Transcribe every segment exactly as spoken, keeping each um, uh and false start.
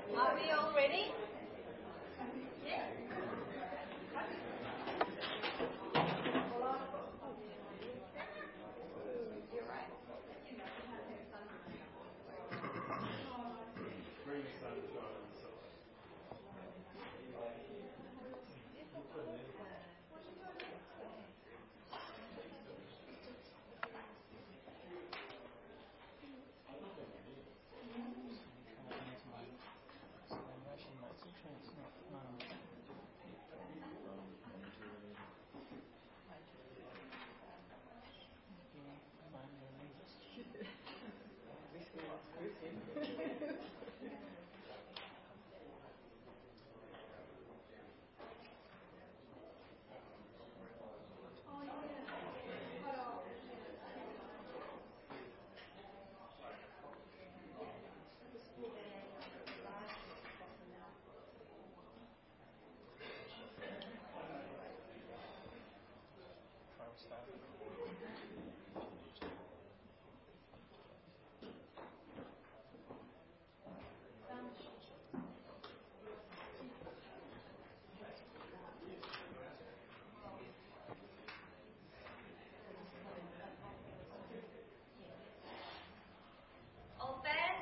Are we all ready? Yeah. You're right. Bring the sunshine inside. All fans?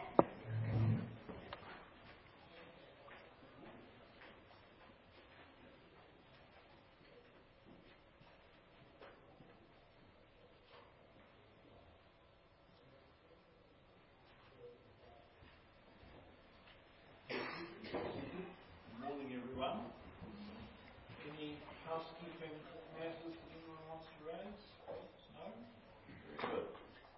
Good morning, everyone. Any housekeeping matters that anyone wants to raise? No? Very good.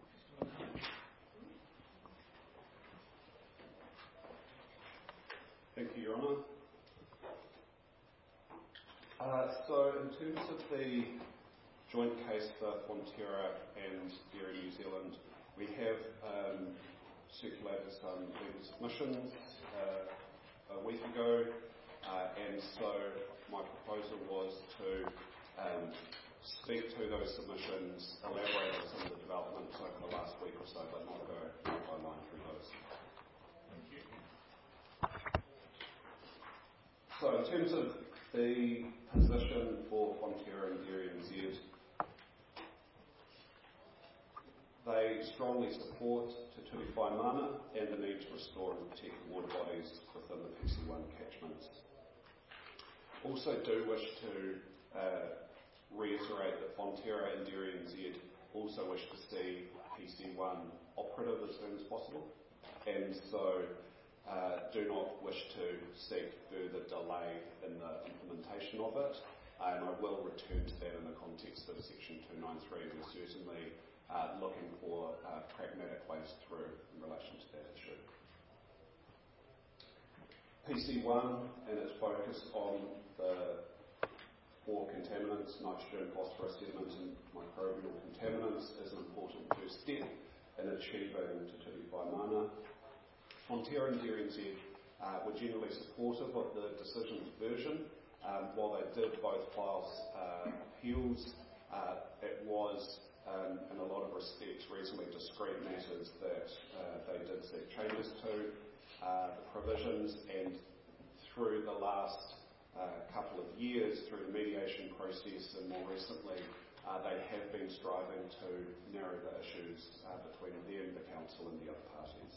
Thank you, Your Honour. Uh, so, in terms of the joint case for Fonterra and Dairy New Zealand, we have um, circulated some legal submissions uh, a week ago, uh, and so my proposal was to um, speak to those submissions, elaborate on some of the developments over the last week or so, but not go line by line through those. Thank you. So in terms of the position for Fonterra and Dairy N Z, they strongly support Te Ture Whai Mana and the need to restore and protect water bodies within the P C one catchments. Also do wish to uh, reiterate that Fonterra and Dairy N Z also wish to see P C one operative as soon as possible, and so Uh, do not wish to seek further delay in the implementation of it, and I will return to that in the context of Section two ninety-three. We're certainly uh, looking for uh, pragmatic ways through in relation to that issue. P C one and its focus on the four contaminants, nitrogen, phosphorus, sediment and microbial contaminants, is an important first step in achieving Te Ture Whai Mana. Fonterra and Dairy N Z uh, were generally supportive of the decision's version. Um, while they did both file uh, appeals, uh, it was, um, in a lot of respects, reasonably discrete matters that uh, they did seek changes to. Uh, the provisions, and through the last uh, couple of years, through the mediation process, and more recently, uh, they have been striving to narrow the issues uh, between them, the council, and the other parties.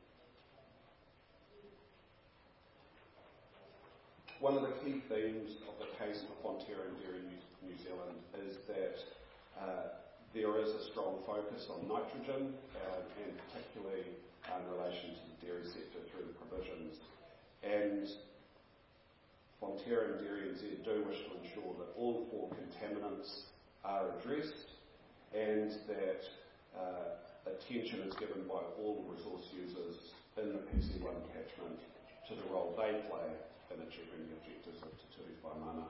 One of the key themes of the case for Fonterra and Dairy New Zealand is that uh, there is a strong focus on nitrogen, uh, and particularly uh, in relation to the dairy sector through the provisions. And Fonterra and Dairy N Z do wish to ensure that all four contaminants are addressed, and that uh, attention is given by all resource users in the P C one catchment to the role they play in achieving the objectives of Te Ture Whai Mana.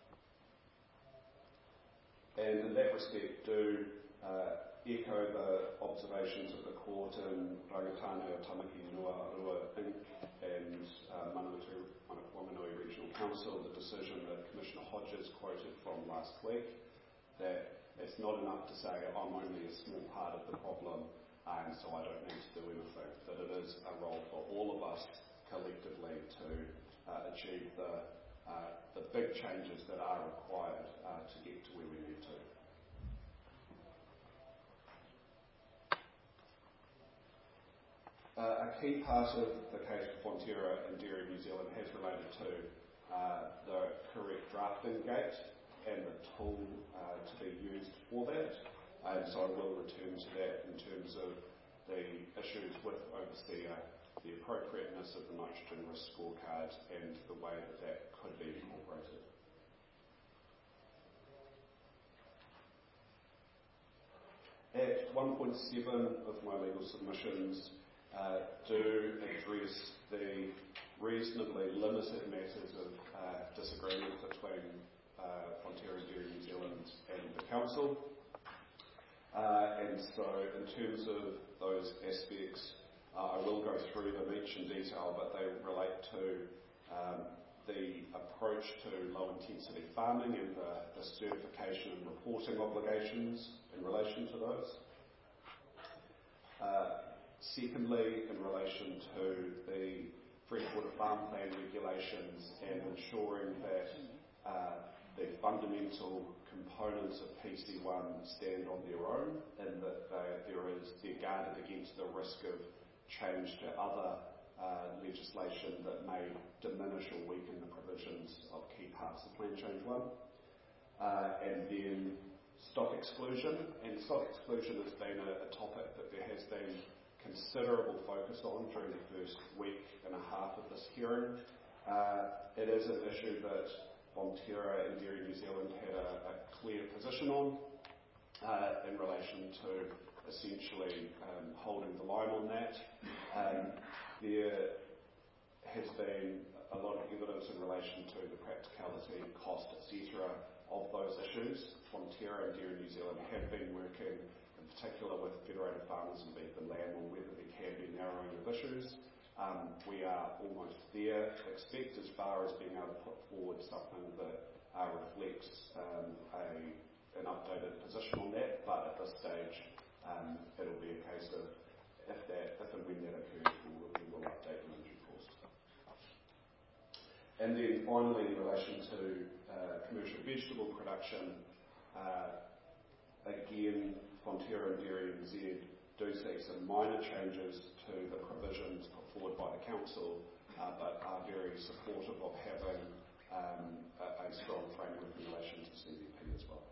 And in that respect, do uh, echo the observations of the court in Rangitānei o Tamaki Noa Arua Incorporated and uh, Manawatu Whanganui Regional Council, the decision that Commissioner Hodges quoted from last week, that it's not enough to say I'm only a small part of the problem and so I don't need to do anything, that it is a role for all of us collectively to uh, achieve the, uh, the big changes that are required uh, to get to where we need to. Uh, a key part of the case for Fonterra and Dairy New Zealand has related to uh, the correct drafting gate and the tool uh, to be used for that. And so I will return to that in terms of the issues with Overseer, the appropriateness of the nitrogen risk scorecard, and the way that that could be incorporated. At one point seven of my legal submissions uh, do address the reasonably limited matters of uh, disagreement between uh, Fonterra Dairy New Zealand and the Council. Uh, and so in terms of those aspects, uh, I will go through them each in detail, but they relate to um, the approach to low intensity farming and the, the certification and reporting obligations in relation to those. Uh, secondly, in relation to the freshwater farm plan regulations and ensuring that uh, the fundamental components of P C one stand on their own, and that they, there is, they're guarded against the risk of change to other uh, legislation that may diminish or weaken the provisions of key parts of Plan Change one. Uh, and then stock exclusion, and stock exclusion has been a, a topic that there has been considerable focus on during the first week and a half of this hearing. Uh, it is an issue that Fonterra and Dairy New Zealand had a, a clear position on uh, in relation to essentially um, holding the line on that. Um, there has been a lot of evidence in relation to the practicality, cost, et cetera of those issues. Fonterra and Dairy New Zealand have been working in particular with Federated Farmers and Beef and Lamb on whether there can be narrowing of issues. Um, we are almost there. Expect as far as being able to put forward something that uh, reflects um, a, an updated position on that, but at this stage um, it'll be a case of if that, if and when that occurs, we'll, we will update them in due course. And then finally, in relation to uh, commercial vegetable production, uh, again, Fonterra and Dairy N Z do see some minor changes to the provisions put forward by the Council, uh, but are very supportive of having um, a, a strong framework in relation to C V P as well.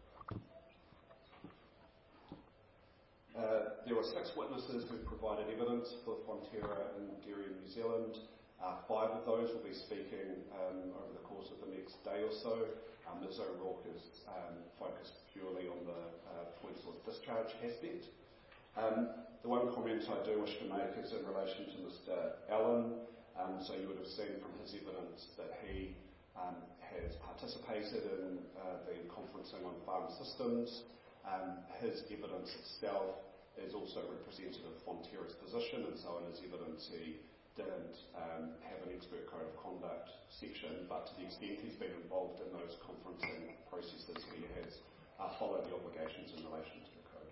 Uh, there were six witnesses who provided evidence for Fonterra and Dairy New Zealand. Uh, five of those will be speaking um, over the course of the next day or so. Um, Miz O'Rourke is um, focused purely on the uh, point source discharge aspect. Um, the one comment I do wish to make is in relation to Mister Allen. Um, so you would have seen from his evidence that he um, has participated in uh, the conferencing on farm systems. Um, his evidence itself is also representative of Fonterra's position, and so in his evidence he didn't um, have an expert code of conduct section, but to the extent he's been involved in those conferencing processes, he has uh, followed the obligations in relation to the code.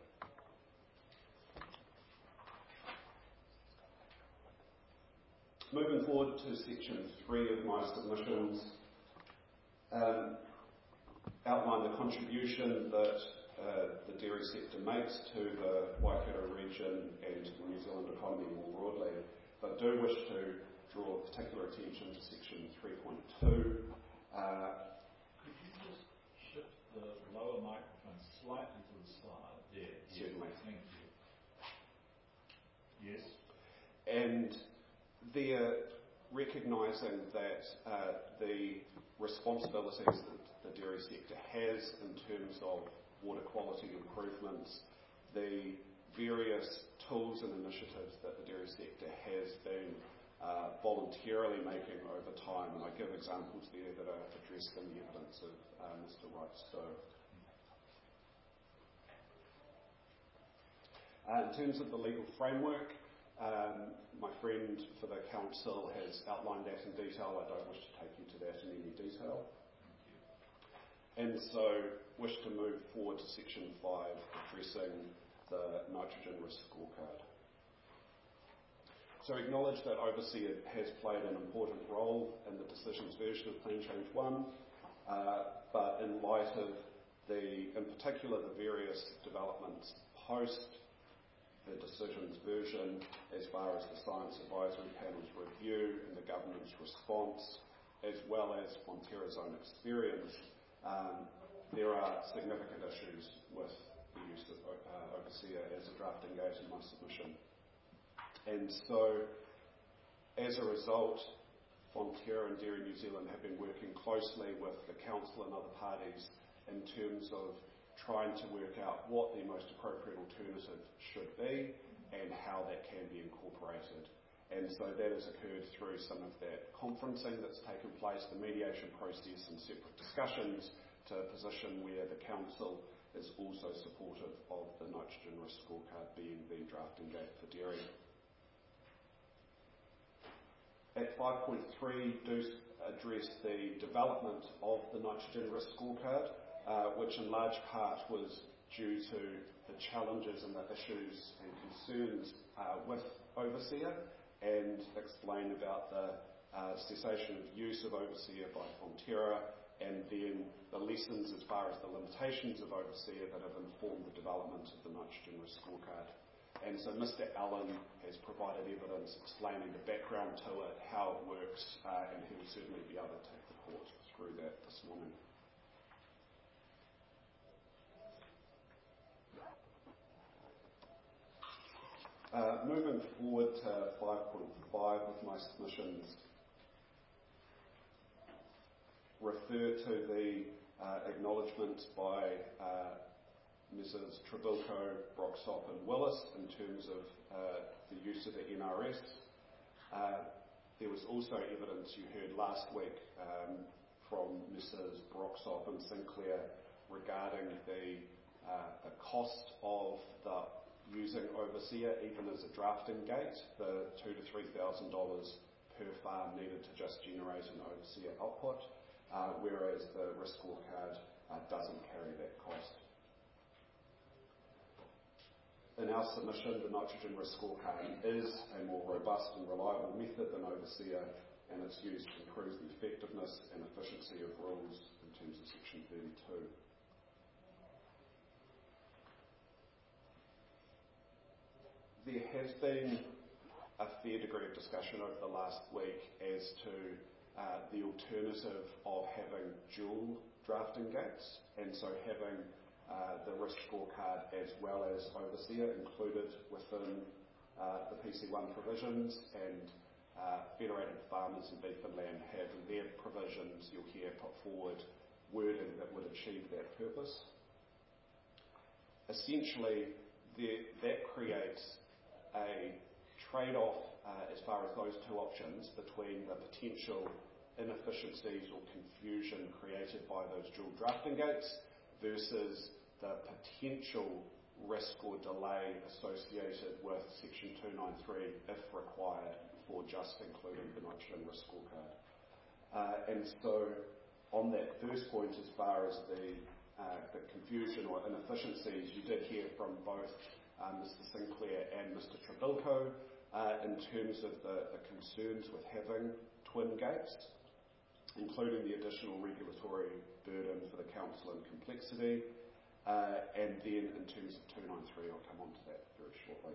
Moving forward to section three of my submissions, um, outline the contribution that uh, the dairy sector makes to the Waikato region and to the New Zealand economy more broadly, but do wish to draw particular attention to section three point two. Uh, Could you just shift the lower microphone slightly to the side? There. Certainly. Thank you. Yes. And they're recognising that uh, the responsibilities that the dairy sector has in terms of water quality improvements, the various tools and initiatives that the dairy sector has been uh, voluntarily making over time, and I give examples there that are addressed in the evidence of uh, Mister Wright-Stowe. Uh, in terms of the legal framework, um, my friend for the Council has outlined that in detail. I don't wish to take you to that in any detail. And so wish to move forward to section five, addressing the nitrogen risk scorecard. So acknowledge that Overseer has played an important role in the decisions version of Plan Change one, uh, but in light of the, in particular, the various developments post the decisions version as far as the Science Advisory Panel's review and the government's response, as well as Fonterra's own experience, um, there are significant issues with the use of uh, Overseer as a drafting gate in my submission. And so, as a result, Fonterra and Dairy New Zealand have been working closely with the Council and other parties in terms of trying to work out what the most appropriate alternative should be and how that can be incorporated. And so that has occurred through some of that conferencing that's taken place, the mediation process and separate discussions to a position where the Council is also supportive of the nitrogen risk scorecard being the drafting gate for dairy. At five point three, do address the development of the nitrogen risk scorecard, uh, which in large part was due to the challenges and the issues and concerns uh, with Overseer, and explain about the uh, cessation of use of Overseer by Fonterra, and then the lessons as far as the limitations of Overseer that have informed the development of the nitrogen risk scorecard. And so Mister Allen has provided evidence explaining the background to it, how it works, uh, and he will certainly be able to take the court through that this morning. Uh, moving forward to five point five with my submissions, refer to the uh, acknowledgement by uh, Missus Trebilco, Broxop and Willis in terms of uh, the use of the N R S. Uh, there was also evidence you heard last week um, from Missus Broxop and Sinclair regarding the, uh, the cost of the using Overseer even as a drafting gate, the two to three thousand dollars per farm needed to just generate an Overseer output, uh, whereas the risk scorecard uh, doesn't carry that cost. In our submission, the nitrogen risk scorecard is a more robust and reliable method than Overseer, and its use improves the effectiveness and efficiency of rules in terms of Section thirty-two. There has been a fair degree of discussion over the last week as to uh, the alternative of having dual drafting gates, and so having Uh, the risk scorecard as well as Overseer included within uh, the P C one provisions, and uh, Federated Farmers and Beef and Lamb have in their provisions, you'll hear put forward wording that would achieve that purpose. Essentially, there, that creates a trade-off uh, as far as those two options between the potential inefficiencies or confusion created by those dual drafting gates versus the potential risk or delay associated with Section two ninety-three if required for just including the nitrogen risk scorecard. Uh, and so on that first point, as far as the, uh, the confusion or inefficiencies, you did hear from both um, Mister Sinclair and Mister Trebilco uh, in terms of the, the concerns with having twin gates, including the additional regulatory burden for the Council and complexity, uh, and then in terms of two ninety-three, I'll come on to that very shortly.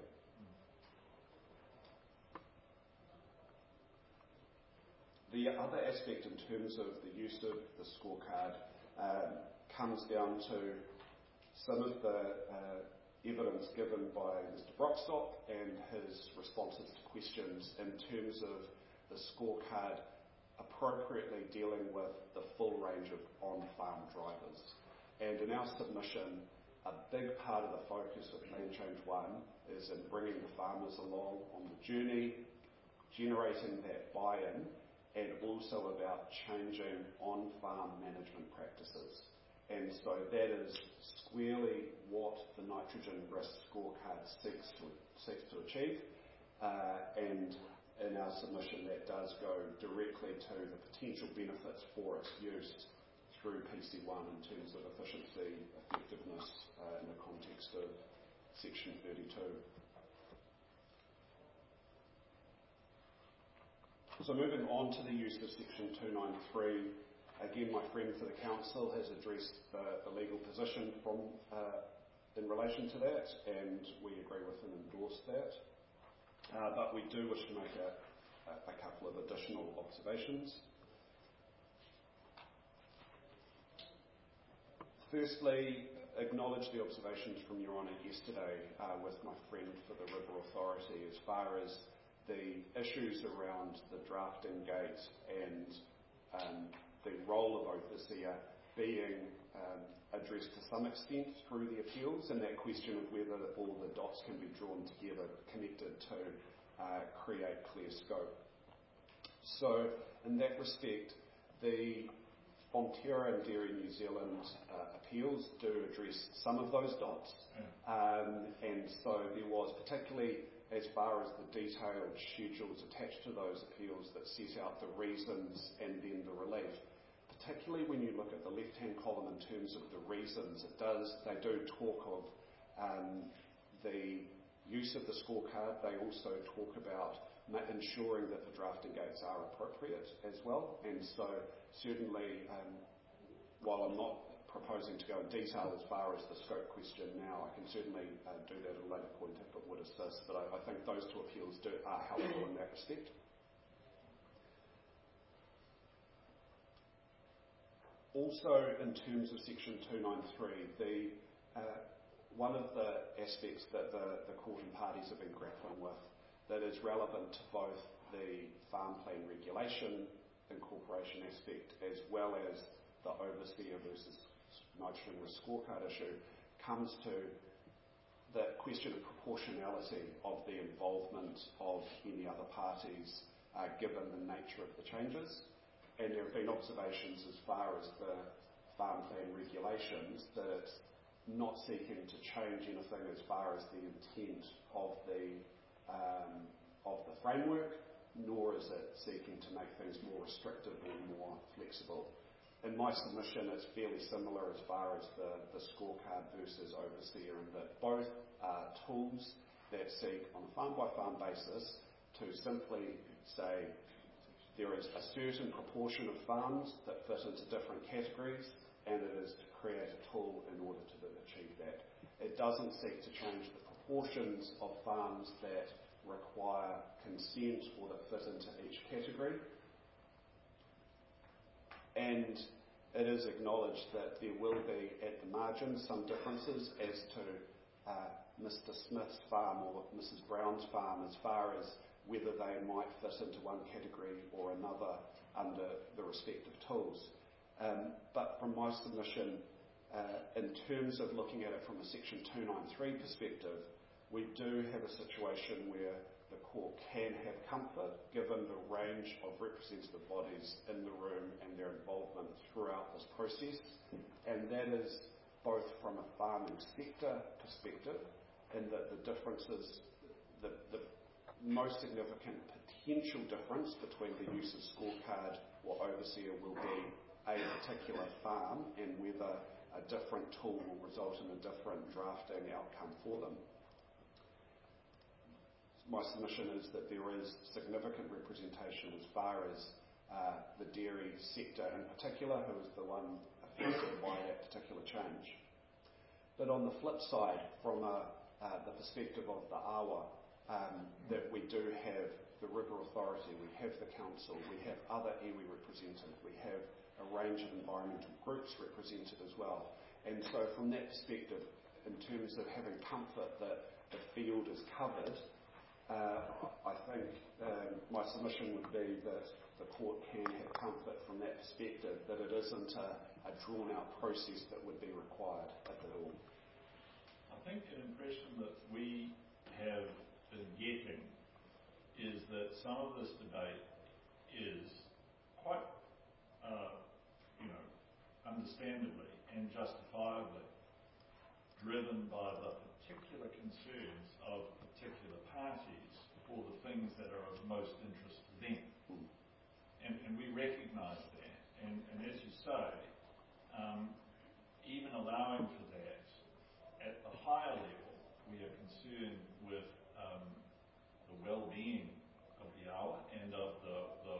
The other aspect in terms of the use of the scorecard um, comes down to some of the uh, evidence given by Mister Broxop and his responses to questions in terms of the scorecard appropriately dealing with the full range of on-farm drivers. And in our submission, a big part of the focus of Plan Change one is in bringing the farmers along on the journey, generating that buy-in, and also about changing on-farm management practices. And so that is squarely what the nitrogen risk scorecard seeks to, seeks to achieve. Uh, and in our submission, that does go directly to the potential benefits for its use through P C one in terms of efficiency, effectiveness uh, in the context of Section thirty-two. So moving on to the use of section two ninety-three, again my friend for the council has addressed the, the legal position from uh, in relation to that, and we agree with and endorse that. Uh, but we do wish to make a, a, a couple of additional observations. Firstly, acknowledge the observations from Your Honour yesterday uh, with my friend for the River Authority as far as the issues around the drafting gate and um, the role of overseer being um, addressed to some extent through the appeals, and that question of whether all the dots can be drawn together, connected to uh, create clear scope. So, in that respect, the Fonterra and Dairy New Zealand uh, appeals do address some of those dots, um, and so there was, particularly as far as the detailed schedules attached to those appeals that set out the reasons and then the relief. Particularly when you look at the left-hand column in terms of the reasons, it does, they do talk of um, the use of the scorecard. They also talk about ensuring that the drafting gates are appropriate as well. And so certainly, um, while I'm not proposing to go in detail as far as the scope question now, I can certainly uh, do that at a later point if it would assist. But I, I think those two appeals do, are helpful in that respect. Also, in terms of section two ninety-three, the, uh, one of the aspects that the, the court and parties have been grappling with that is relevant to both the farm plan regulation incorporation aspect as well as the overseer versus nitrogen risk scorecard issue comes to the question of proportionality of the involvement of any other parties uh, given the nature of the changes. And there have been observations as far as the farm plan regulations that it's not seeking to change anything as far as the intent of the um, of the framework, nor is it seeking to make things more restrictive or more flexible. In my submission, it's fairly similar as far as the, the scorecard versus overseer, in that both are tools that seek, on a farm-by-farm basis, to simply say there is a certain proportion of farms that fit into different categories, and it is to create a tool in order to achieve that. It doesn't seek to change the proportions of farms that require consent or that fit into each category. And it is acknowledged that there will be, at the margin, some differences as to uh, Mister Smith's farm or Missus Brown's farm as far as whether they might fit into one category or another under the respective tools. Um, but from my submission, uh, in terms of looking at it from a section two ninety-three perspective, we do have a situation where the court can have comfort given the range of representative bodies in the room and their involvement throughout this process, and that is both from a farming sector perspective, in that the differences, the, the most significant potential difference between the use of scorecard or overseer will be a particular farm and whether a different tool will result in a different drafting outcome for them. My submission is that there is significant representation as far as uh, the dairy sector in particular, who is the one affected by that particular change. But on the flip side, from a, uh, the perspective of the awa, um, that we do have the River Authority, we have the council, we have other iwi represented, we have a range of environmental groups represented as well. And so from that perspective, in terms of having comfort that the field is covered, Uh, I think um, my submission would be that the court can have comfort from that perspective, that it isn't a, a drawn-out process that would be required at all. I think an impression that we have been getting is that some of this debate is quite, uh, you know, understandably and justifiably driven by the particular concerns of particular parties for the things that are of most interest to them. Mm. And, and we recognise that. And, and as you say, um, even allowing for that, at the higher level, we are concerned with um, the well-being of the awa and of the, the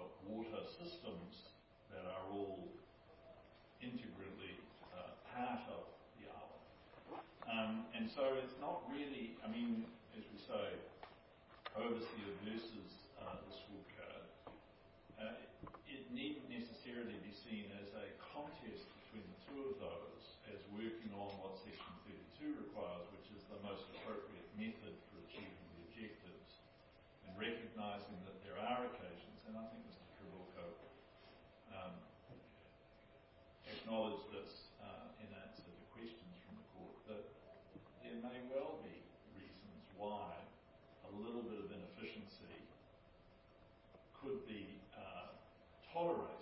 and so it's not really, I mean, as we say, overseer versus uh, the school code. Uh, it needn't necessarily be seen as a contest between the two of those as working on what Section thirty-two requires, which is the most appropriate method for achieving the objectives, and recognising that there are occasions, and I think Mister Trabuco um, acknowledged this uh, in answer to questions from the court, that there may well be reasons why a little bit of inefficiency could be uh, tolerated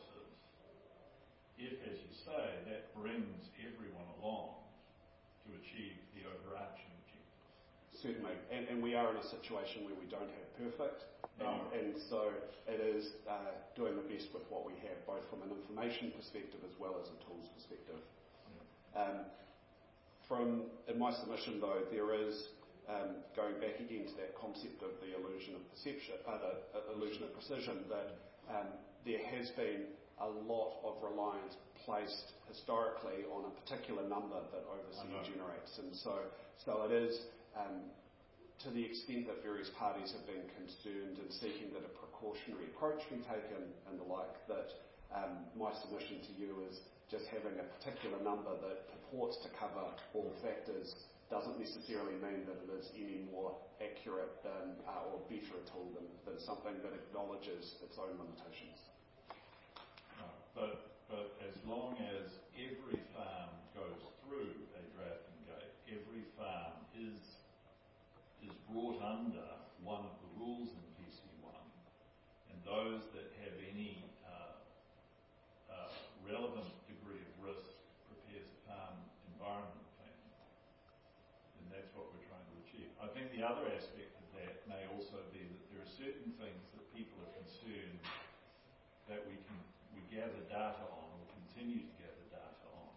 if, as you say, that brings everyone along to achieve the overarching objective. Certainly, and, and we are in a situation where we don't have perfect, No. and, and so it is uh, doing the best with what we have, both from an information perspective as well as a tools perspective. Yeah. Um, from in my submission, though, there is um, going back again to that concept of the illusion of perception, uh, the uh, illusion of precision, that um, there has been a lot of reliance placed historically on a particular number that overseer generates, and so so it is. Um, to the extent that various parties have been concerned in seeking that a precautionary approach be taken and the like, that um, my submission to you is just having a particular number that purports to cover all factors doesn't necessarily mean that it is any more accurate than, uh, or better a tool than, than something that acknowledges its own limitations. No, but, but as long as every farm goes through a drafting gate, every farm is is brought under one of the rules in P C one, and those that have any uh, uh, relevant degree of risk prepares a farm environment plan, and that's what we're trying to achieve. I think the other aspect of that may also be that there are certain things that people are concerned that we can we gather data on, or continue to gather data on,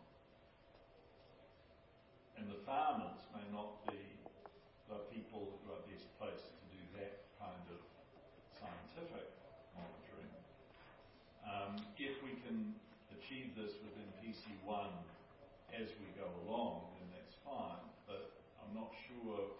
and the farmers may not be the people who are best placed to do that kind of scientific monitoring. Um, if we can achieve this within P C one as we go along, then that's fine, but I'm not sure.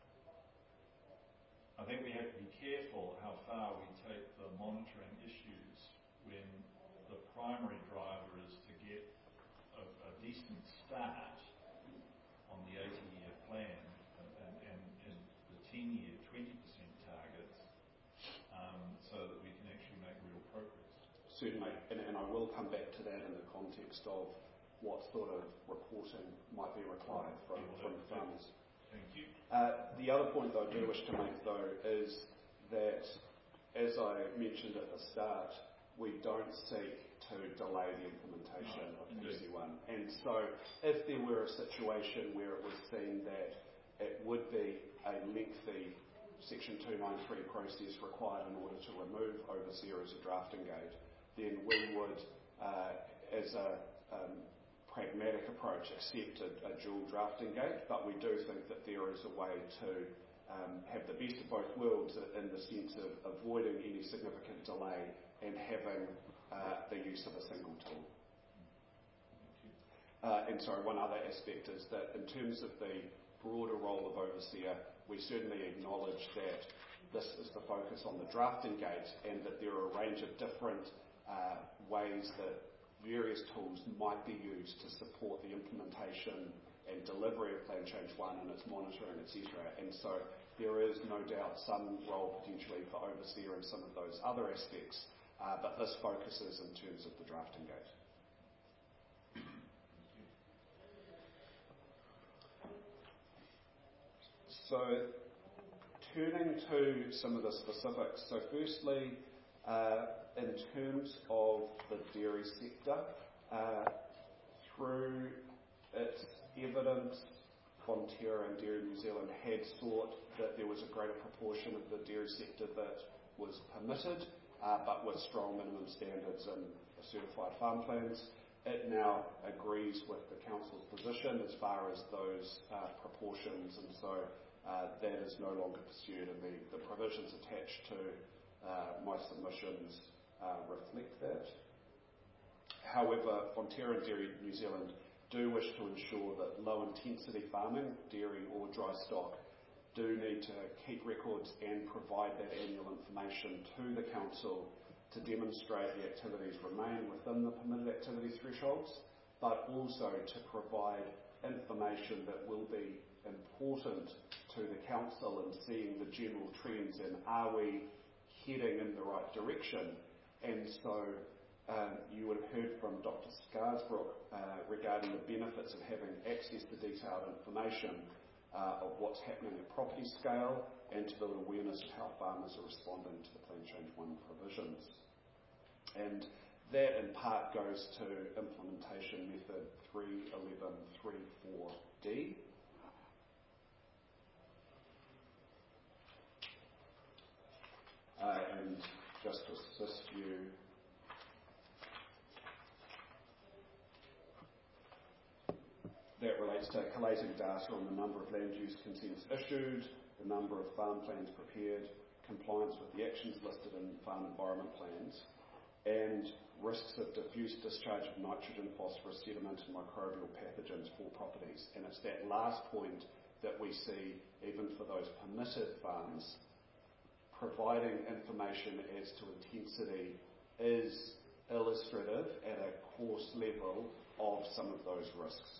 I think we have to be careful how far we take the monitoring issues when the primary driver is to get a, a decent start on the eighty-year plan and, and, and the ten-year twenty percent targets, um, so that we can actually make real progress. Certainly, and, and I will come back to that in the context of what sort of reporting might be required from, from farmers. Thank you. Uh, the other point that I do wish to make, though, is that, as I mentioned at the start, we don't seek to delay the implementation no, of indeed. P C one. And so if there were a situation where it was seen that it would be a lengthy Section two ninety-three process required in order to remove overseer as a drafting gate, then we would, uh, as a um, pragmatic approach, accept a, a dual drafting gate, but we do think that there is a way to um, have the best of both worlds in the sense of avoiding any significant delay and having uh, the use of a single tool. Uh, and sorry, one other aspect is that in terms of the broader role of overseer, we certainly acknowledge that this is the focus on the drafting gate and that there are a range of different uh, ways that various tools might be used to support the implementation and delivery of Plan Change one and its monitoring, et cetera. And so there is no doubt some role potentially for overseer in some of those other aspects, uh, but this focuses in terms of the drafting gate. So turning to some of the specifics. So firstly, uh, in terms of the dairy sector, uh, through its evidence, Fonterra and Dairy New Zealand had sought that there was a greater proportion of the dairy sector that was permitted, uh, but with strong minimum standards and certified farm plans. It now agrees with the Council's position as far as those uh, proportions, and so uh, that is no longer pursued, and the, the provisions attached to uh, my submissions uh, reflect that. However, Fonterra and Dairy New Zealand do wish to ensure that low intensity farming, dairy or dry stock, do need to keep records and provide that annual information to the council to demonstrate the activities remain within the permitted activity thresholds, but also to provide information that will be important to the council in seeing the general trends and are we heading in the right direction. And so um, you would have heard from Doctor Scarsbrook uh, regarding the benefits of having access to detailed information uh, of what's happening at property scale and to build awareness of how farmers are responding to the Plan Change one provisions. And that in part goes to implementation method three eleven three four D. Uh, and just to assist you, that relates to collating data on the number of land use consents issued, the number of farm plans prepared, compliance with the actions listed in farm environment plans, and risks of diffuse discharge of nitrogen, phosphorus, sediment and microbial pathogens for properties. And it's that last point that we see, even for those permitted farms, providing information as to intensity is illustrative at a course level of some of those risks.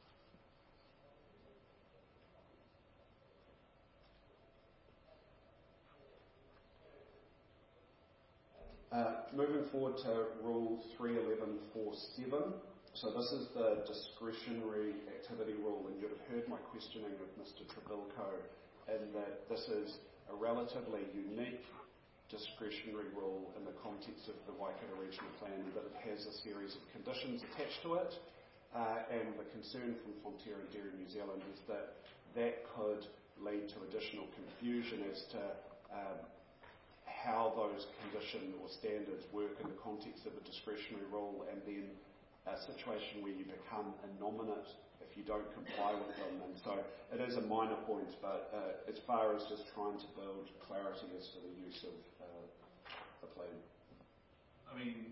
Uh, moving forward to Rule three eleven forty-seven. So this is the discretionary activity rule, and you'd have heard my questioning of Mister Trebilco in that this is a relatively unique discretionary rule in the context of the Waikato Regional Plan, in that it has a series of conditions attached to it, uh, and the concern from Fonterra and Dairy New Zealand is that that could lead to additional confusion as to um, how those conditions or standards work in the context of a discretionary rule, and then a situation where you become a nominate if you don't comply with them. And so it is a minor point, but uh, as far as just trying to build clarity as to the use of uh, the plan. I mean,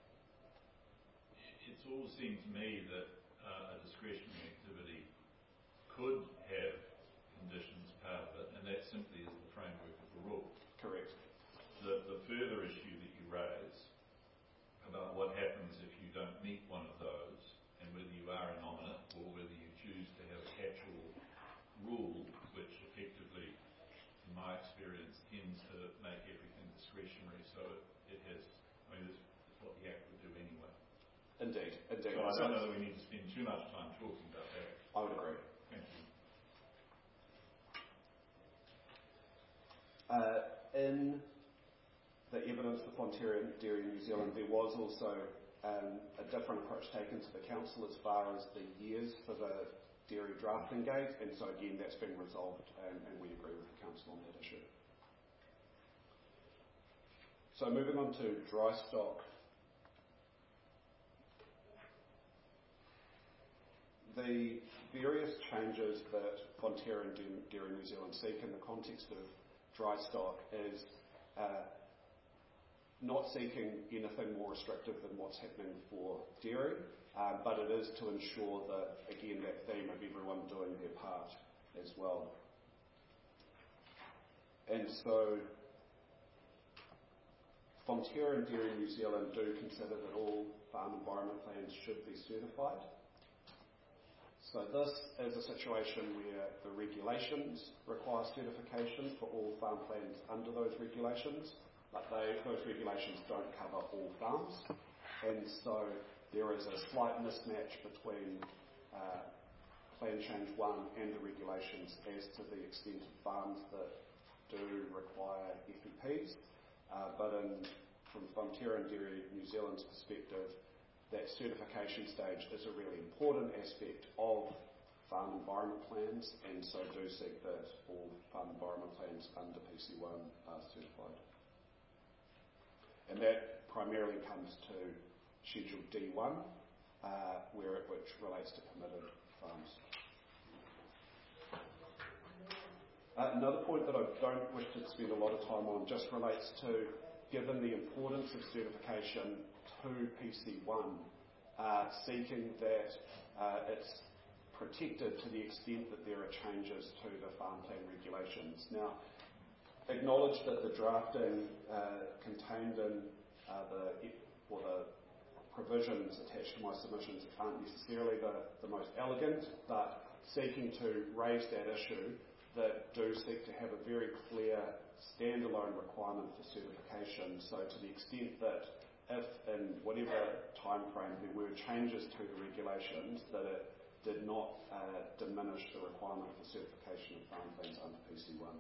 it's all seemed to me that uh, a discretionary activity could have conditions part of it, and that simply is the framework of the rule. Correct. The, the further issue that you raise about what happens if you don't meet one of those, and whether you are a nominate or whether you choose to have a catch-all rule, which effectively, in my experience, tends to make everything discretionary. So it, it has, I mean, it's, it's what the Act would do anyway. Indeed, indeed. So I don't know that we need to spend too much time talking about that. I would agree. Thank you. Uh, in the evidence for Fonterra and Dairy New Zealand, there was also um, a different approach taken to the council as far as the years for the dairy drafting gate, and so again that's been resolved, and, and we agree with the council on that issue. So moving on to dry stock. The various changes that Fonterra and Dairy New Zealand seek in the context of dry stock is uh, not seeking anything more restrictive than what's happening for dairy, uh, but it is to ensure that, again, that theme of everyone doing their part as well. And so Fonterra and Dairy New Zealand do consider that all farm environment plans should be certified. So this is a situation where the regulations require certification for all farm plans under those regulations, but they, those regulations don't cover all farms. And so there is a slight mismatch between uh, Plan Change one and the regulations as to the extent of farms that do require F E Ps. Uh, but in, from Fonterra and Dairy New Zealand's perspective, that certification stage is a really important aspect of farm environment plans, and so do seek that all farm environment plans under P C one are certified. And that primarily comes to Schedule D one, uh, where it, which relates to permitted farms. Uh, another point that I don't wish to spend a lot of time on just relates to, given the importance of certification to P C one, uh, seeking that uh, it's protected to the extent that there are changes to the farm plan regulations. Now, acknowledge that the drafting uh, contained in uh, the or the provisions attached to my submissions aren't necessarily the, the most elegant, but seeking to raise that issue that do seek to have a very clear standalone requirement for certification. So to the extent that if in whatever time frame there were changes to the regulations, that it did not uh, diminish the requirement for certification of farm plans under P C one.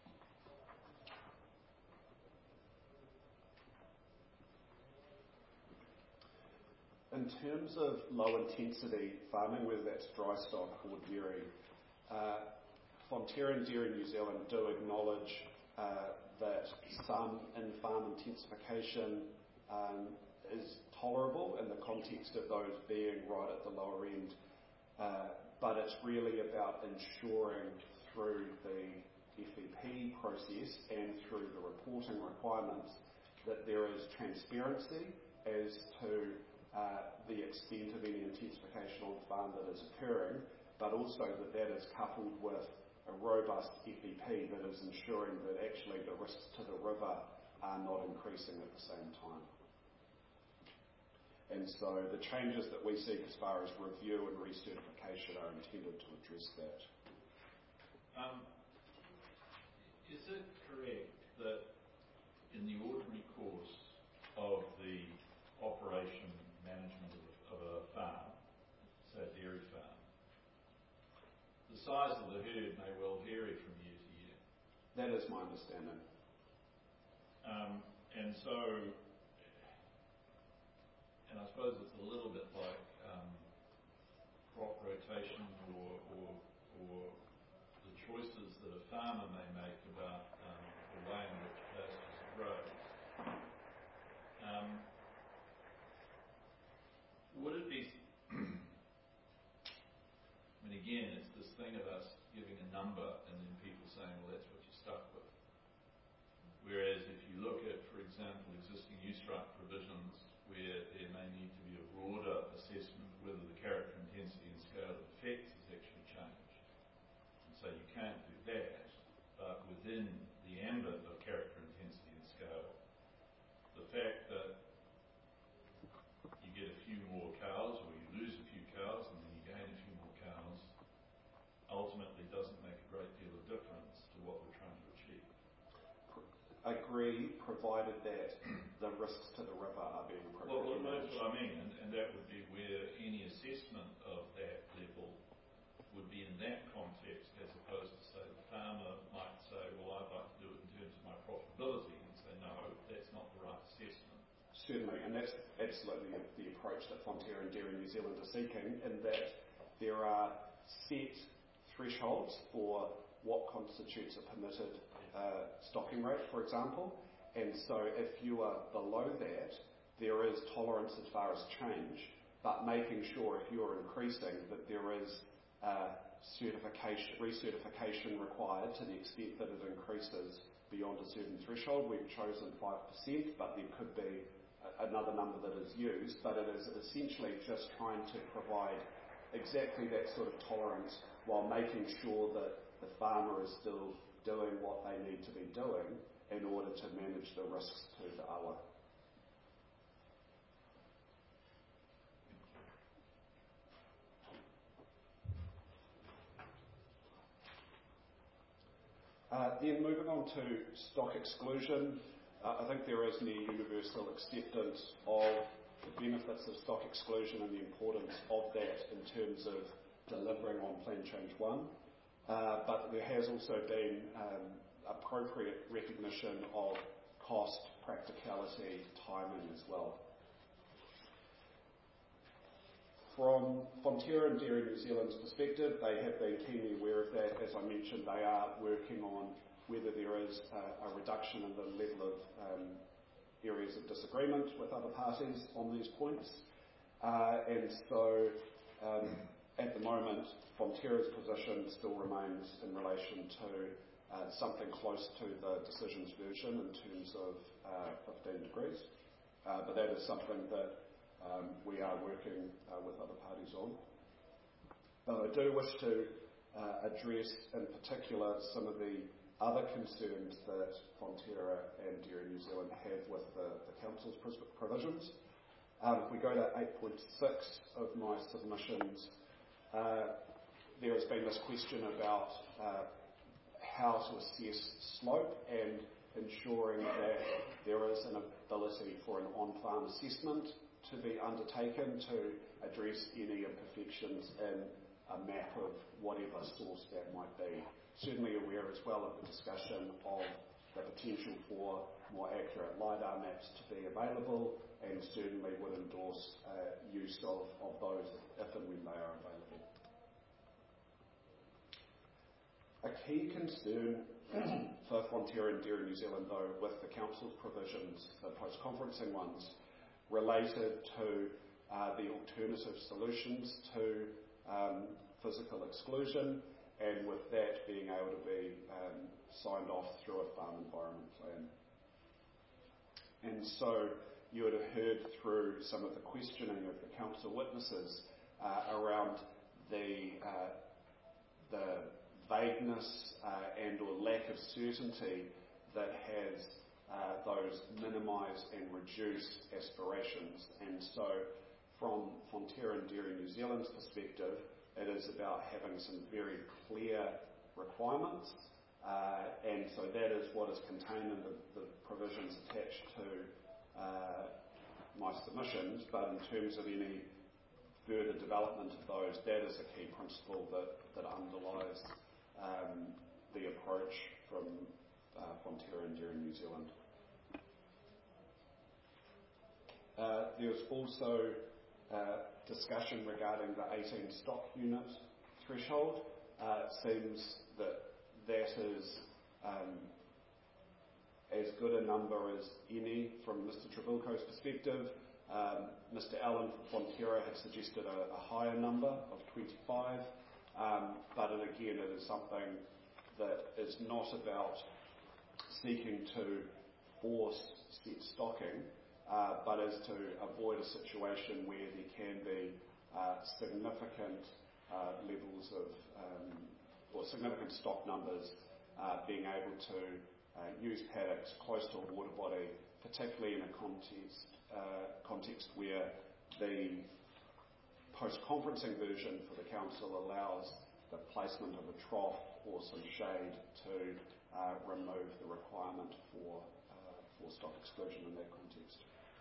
In terms of low intensity farming, whether that's dry stock or dairy, uh, Fonterra and Dairy New Zealand do acknowledge uh, that some in-farm intensification um, is tolerable in the context of those being right at the lower end, uh, but it's really about ensuring through the F E P process and through the reporting requirements that there is transparency as to uh, the extent of any intensification on farm that is occurring, but also that that is coupled with a robust F E P that is ensuring that actually the risks to the river are not increasing at the same time. And so the changes that we seek as far as review and recertification are intended to address that. Um, is it correct that in the ordinary course of the operation management of, of a farm, say a dairy farm, the size of the herd may well vary from year to year? That is my understanding. Um, and so, and I suppose it's a little bit like um, crop rotation or, or, or the choices that a farmer may make about um, the way in which pastures grow. Um, would it be, I mean, again, it's this thing of us giving a number and then people saying, well, that's what you're stuck with. Whereas if you look at, for example, existing use right provisions where there may need to be a broader assessment of whether the character, intensity and scale of effects has actually changed. And so you can't do that, but within the ambit of character, intensity and scale, the fact that you get a few more cows or you lose a few cows and then you gain a few more cows ultimately doesn't make a great deal of difference to what we're trying to achieve. Agree, provided that the risks to the river are being appropriately Well, well that's managed. what I mean, and, and that would be where any assessment of that level would be in that context, as opposed to, say, the farmer might say, well, I'd like to do it in terms of my profitability, and say, no, that's not the right assessment. Certainly, and that's absolutely the approach that Fonterra and Dairy New Zealand are seeking, in that there are set thresholds for what constitutes a permitted uh, stocking rate, for example, and so if you are below that, there is tolerance as far as change, but making sure if you're increasing that there is uh, certification, recertification required to the extent that it increases beyond a certain threshold. We've chosen five percent, but there could be another number that is used, but it is essentially just trying to provide exactly that sort of tolerance while making sure that the farmer is still doing what they need to be doing in order to manage the risks to the awa. Uh, then moving on to stock exclusion, uh, I think there is near universal acceptance of the benefits of stock exclusion and the importance of that in terms of delivering on Plan Change one. Uh, but there has also been um, appropriate recognition of cost, practicality, timing as well. From Fonterra and Dairy New Zealand's perspective, they have been keenly aware of that. As I mentioned, they are working on whether there is a, a reduction in the level of um, areas of disagreement with other parties on these points. Uh, and so, um, at the moment, Fonterra's position still remains in relation to uh, something close to the decision's version in terms of uh, fifteen degrees. Uh, but that is something that um, we are working uh, with other parties on. But I do wish to uh, address in particular some of the other concerns that Fonterra and Dairy New Zealand have with the, the Council's provisions. Um, if we go to eight point six of my submissions, uh, there has been this question about uh, how to assess slope and ensuring that there is an ability for an on-farm assessment to be undertaken to address any imperfections in a map of whatever source that might be. Certainly aware as well of the discussion of the potential for more accurate LiDAR maps to be available, and certainly would endorse uh, use of, of those if and when they are available. A key concern for Fonterra and Dairy New Zealand, though, with the Council's provisions, the post-conferencing ones, related to uh, the alternative solutions to um, physical exclusion, and with that being able to be um, signed off through a farm environment plan. And so you would have heard through some of the questioning of the Council witnesses uh, around the, uh, the vagueness uh, and or lack of certainty that has uh, those minimise and reduce aspirations. And so from Fonterra and Dairy New Zealand's perspective, it is about having some very clear requirements, uh, and so that is what is contained in the, the provisions attached to uh, my submissions. But in terms of any further development of those, that is a key principle that, that underlies um, the approach from uh, Fonterra and Dairy New Zealand. Uh, there's also uh, discussion regarding the eighteen stock unit threshold. Uh, it seems that that is um, as good a number as any from Mister Trebilco's perspective. Um, Mister Allen from Fonterra has suggested a, a higher number of twenty-five, um, but it, again it is something that is not about seeking to force set stocking, Uh, but is to avoid a situation where there can be uh, significant uh, levels of, um, or significant stock numbers uh, being able to uh, use paddocks close to a water body, particularly in a context, uh, context where the post-conferencing version for the Council allows the placement of a trough or some shade to uh, remove the requirement for, uh, for stock exclusion in that context.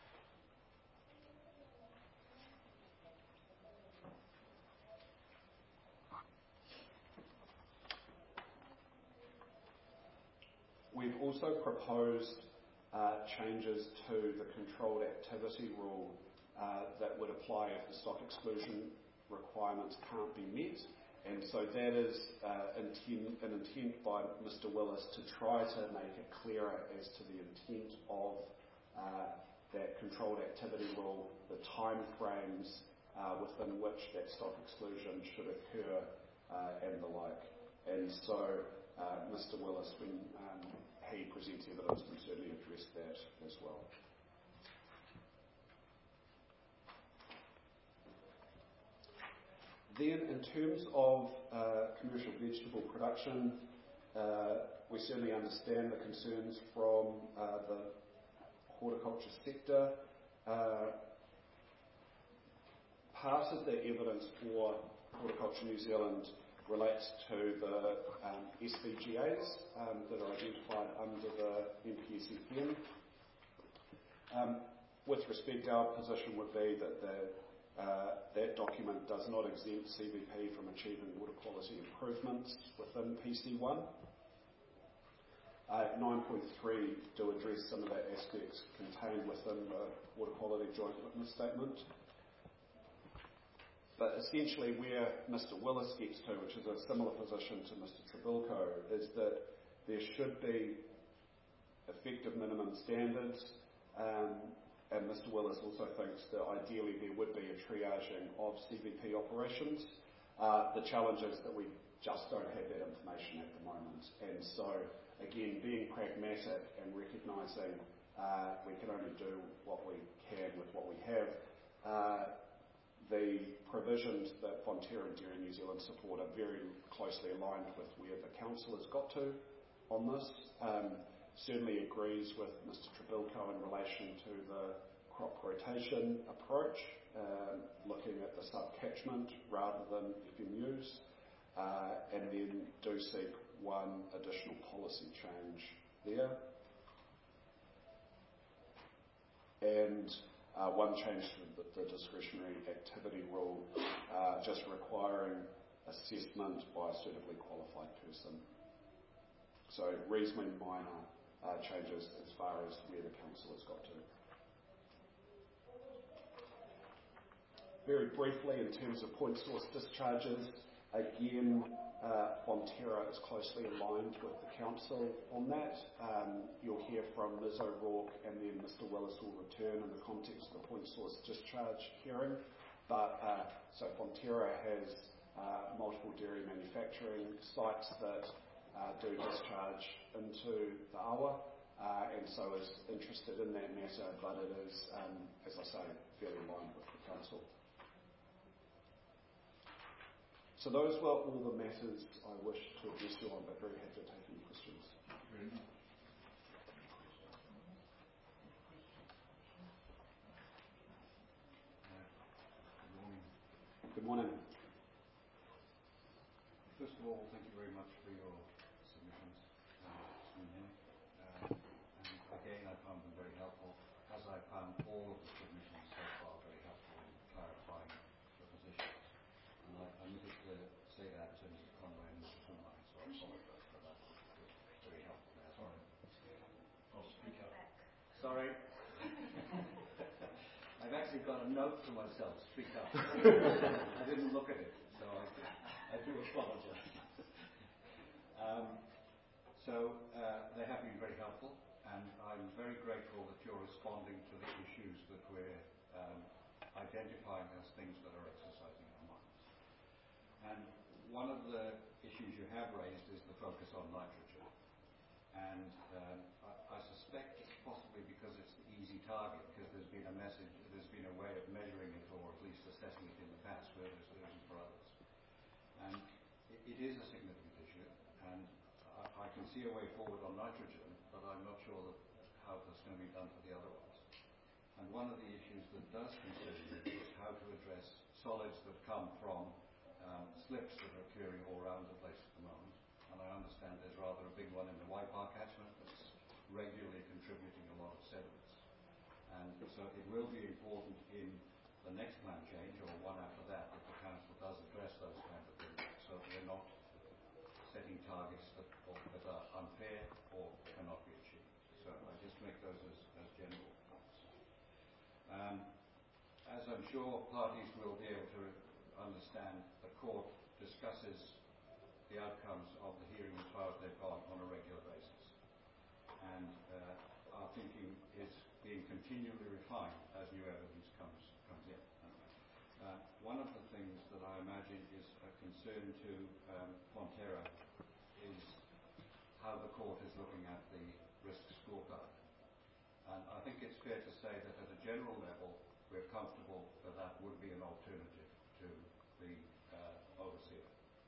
We've also proposed uh, changes to the controlled activity rule uh, that would apply if the stock exclusion requirements can't be met. And so that is uh, intent, an intent by Mister Willis to try to make it clearer as to the intent of uh, that controlled activity rule, the time frames uh, within which that stock exclusion should occur uh, and the like. And so uh, Mister Willis, when um, he presents evidence, can certainly address that as well. Then, in terms of uh, commercial vegetable production, uh, we certainly understand the concerns from uh, the horticulture sector. Uh, part of the evidence for Horticulture New Zealand relates to the um, S V G As um, that are identified under the N P S F M. Um, with respect, our position would be that the, uh, that document does not exempt C V P from achieving water quality improvements within P C one. Uh, nine point three do address some of the aspects contained within the water quality joint witness statement. But essentially where Mister Willis gets to, which is a similar position to Mister Trebilco, is that there should be effective minimum standards, um, and Mister Willis also thinks that ideally there would be a triaging of C V P operations. Uh, the challenge is that we just don't have that information at the moment, and so again, being pragmatic and recognising uh, we can only do what we can with what we have, uh, the provisions that Fonterra and Dairy New Zealand support are very closely aligned with where the council has got to on this. Um, certainly agrees with Mister Trebilco in relation to the crop rotation approach, um, looking at the sub-catchment rather than F M Us, uh, and then do seek one additional policy change there. And uh, one change to the, the discretionary activity rule, uh, just requiring assessment by a suitably qualified person. So reasonably minor uh, changes as far as where the council has got to. Very briefly, in terms of point source discharges, again, uh, Fonterra is closely aligned with the council on that. Um, you'll hear from Liz O'Rourke, and then Mister Willis will return in the context of the point source discharge hearing. But uh, so Fonterra has uh, multiple dairy manufacturing sites that uh, do discharge into the Awa, uh, and so is interested in that matter, but it is, um, as I say, fairly aligned with the council. So those were all the matters I wish to address you on, but very happy to take any questions. Very much. Good morning. Good morning. First of all, thank you very much for your submissions uh, this evening. Uh, and again, I found them very helpful, as I found all of the submissions so far very helpful in clarifying the positions. And I, I needed to say that in terms of Conway and Mister Sunline, so I apologise for that. It was very helpful there. Sorry. I'll speak up. Sorry. I've actually got a note to myself, speak up. I didn't look at it, so I, I do apologise. Um, so uh, they have been very helpful, and I'm very grateful that you're responding to the issues that we're um, identifying as things that are exercising our minds. And one of the issues you have raised is the focus on nitrogen. And um, I, I suspect it's possibly because it's the easy target, because there's been a message, there's been a way of measuring it, or at least assessing it in the past, where there's isn't for others. And it, it is a significant issue, and I, I can see a way forward on nitrogen, but I'm not sure that how that's going to be done for the other ones. And one of the issues that does concern me is how to address solids that come from um, slips that are occurring all around the place at the moment. And I understand there's rather a big one in the Waipā catchment that's regularly contributing a lot of sediments. And so it will be important in the next plan change, or one after that, that the council does address those kinds of things, so we're not setting targets that, or, that are unfair or cannot be achieved. So I just make those as, as general points. Um, as I'm sure parties will be able to understand, the court discusses the outcomes of the hearing as far as they've gone on a regular basis. And uh, our thinking is being continually refined as new evidence comes comes in. Uh, one of the things that I imagine is a concern to um, Fonterra is how the court is looking at the risk scorecard. And I think it's fair to say that at a general level, we're comfortable that that would be an alternative to the uh, overseer.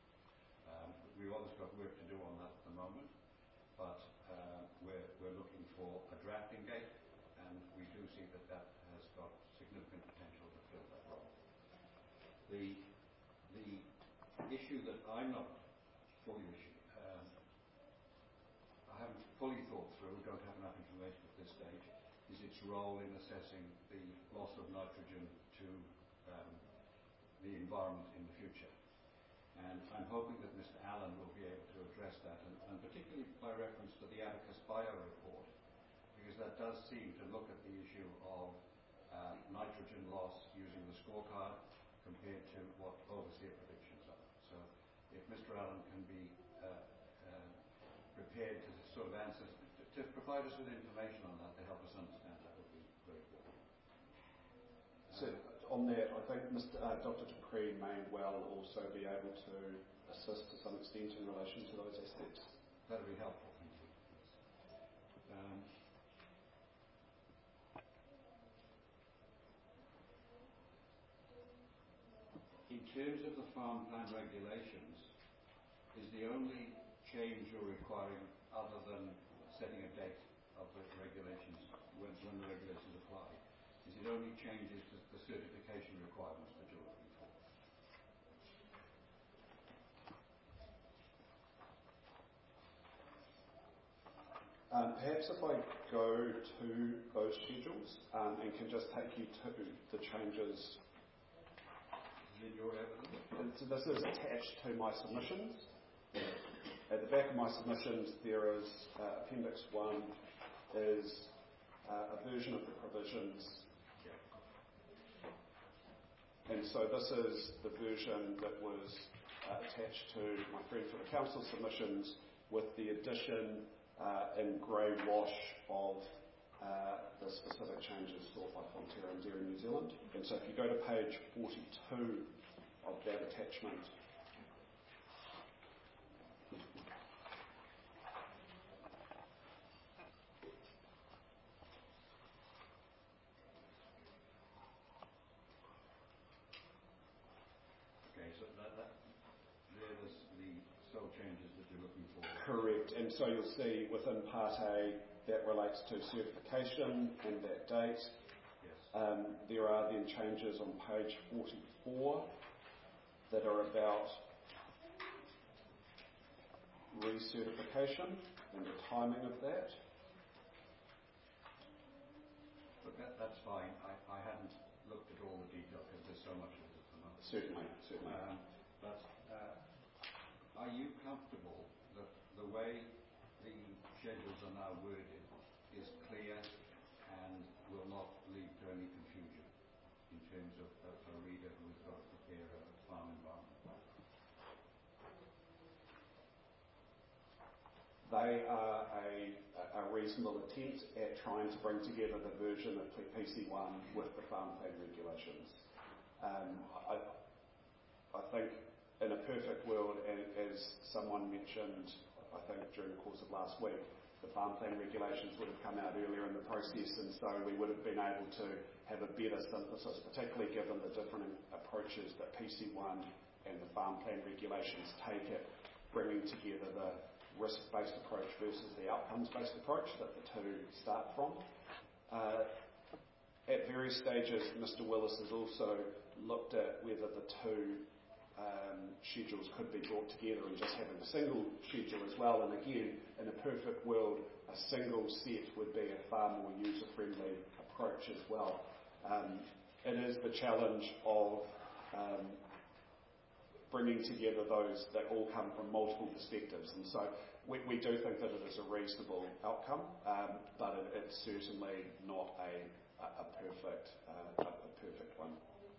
Um, we've always got work to do on that at the moment, but uh, we're, we're looking for a drafting gate, and we do see that that has got significant potential to fill that role. The, the issue that I'm not fully issue, um, I haven't fully thought through, don't have enough information at this stage, is its role in assessing the loss of nitrogen to um, the environment in the future. And I'm hoping that Mister Allen will be able to address that, and, and particularly by reference to the Abacus Bio report, because that does seem to look at the issue of uh, nitrogen loss using the scorecard compared to what overseer predictions are. So if Mister Allen can be uh, uh, prepared to sort of answer, to, to provide us with information on that to help us understand, that would be very good. So on that, I think Mister Uh, Doctor Dupree may well also be able to assist to some extent in relation to those aspects. That would be helpful, thank you. Um, terms of the farm plan regulations, is the only change you're requiring, other than setting a date of the regulations, when, when the regulations apply, is it only changes to the certification requirements that you're looking for? Um, perhaps if I go to those schedules um, and can just take you to the changes. Is in your evidence? And so this is attached to my submissions. At the back of my submissions there is uh, Appendix one is uh, a version of the provisions. And so this is the version that was uh, attached to my friend for the council submissions, with the addition uh, in grey wash of uh, the specific changes sought by Fonterra and Dairy New Zealand. And so if you go to page forty-two of that attachment, correct, and so you'll see within Part A that relates to certification and that date. Yes. Um, there are then changes on page forty-four that are about recertification and the timing of that. But that, that's fine. I, I haven't looked at all the detail because there's so much of it at the moment. Certainly, certainly. Um, but uh, are you comfortable that the way the schedules are now worded is clear and will not lead to any confusion in terms of a, a reader who's got to prepare a farm environment? They are a, a reasonable attempt at trying to bring together the version of P C one with the farm plan regulations. Um, I, I think in a perfect world, as someone mentioned, I think during the course of last week, the farm plan regulations would have come out earlier in the process, and so we would have been able to have a better synthesis, particularly given the different approaches that P C one and the farm plan regulations take it, bringing together the risk-based approach versus the outcomes-based approach that the two start from. Uh, at various stages, Mister Willis has also looked at whether the two um, schedules could be brought together and just having a single schedule as well. And again, in a perfect world, a single set would be a far more user-friendly approach as well. Um, it is the challenge of um, bringing together those that all come from multiple perspectives, and so we, we do think that it is a reasonable outcome, um, but it, it's certainly not a, a, a perfect uh, a, a perfect one.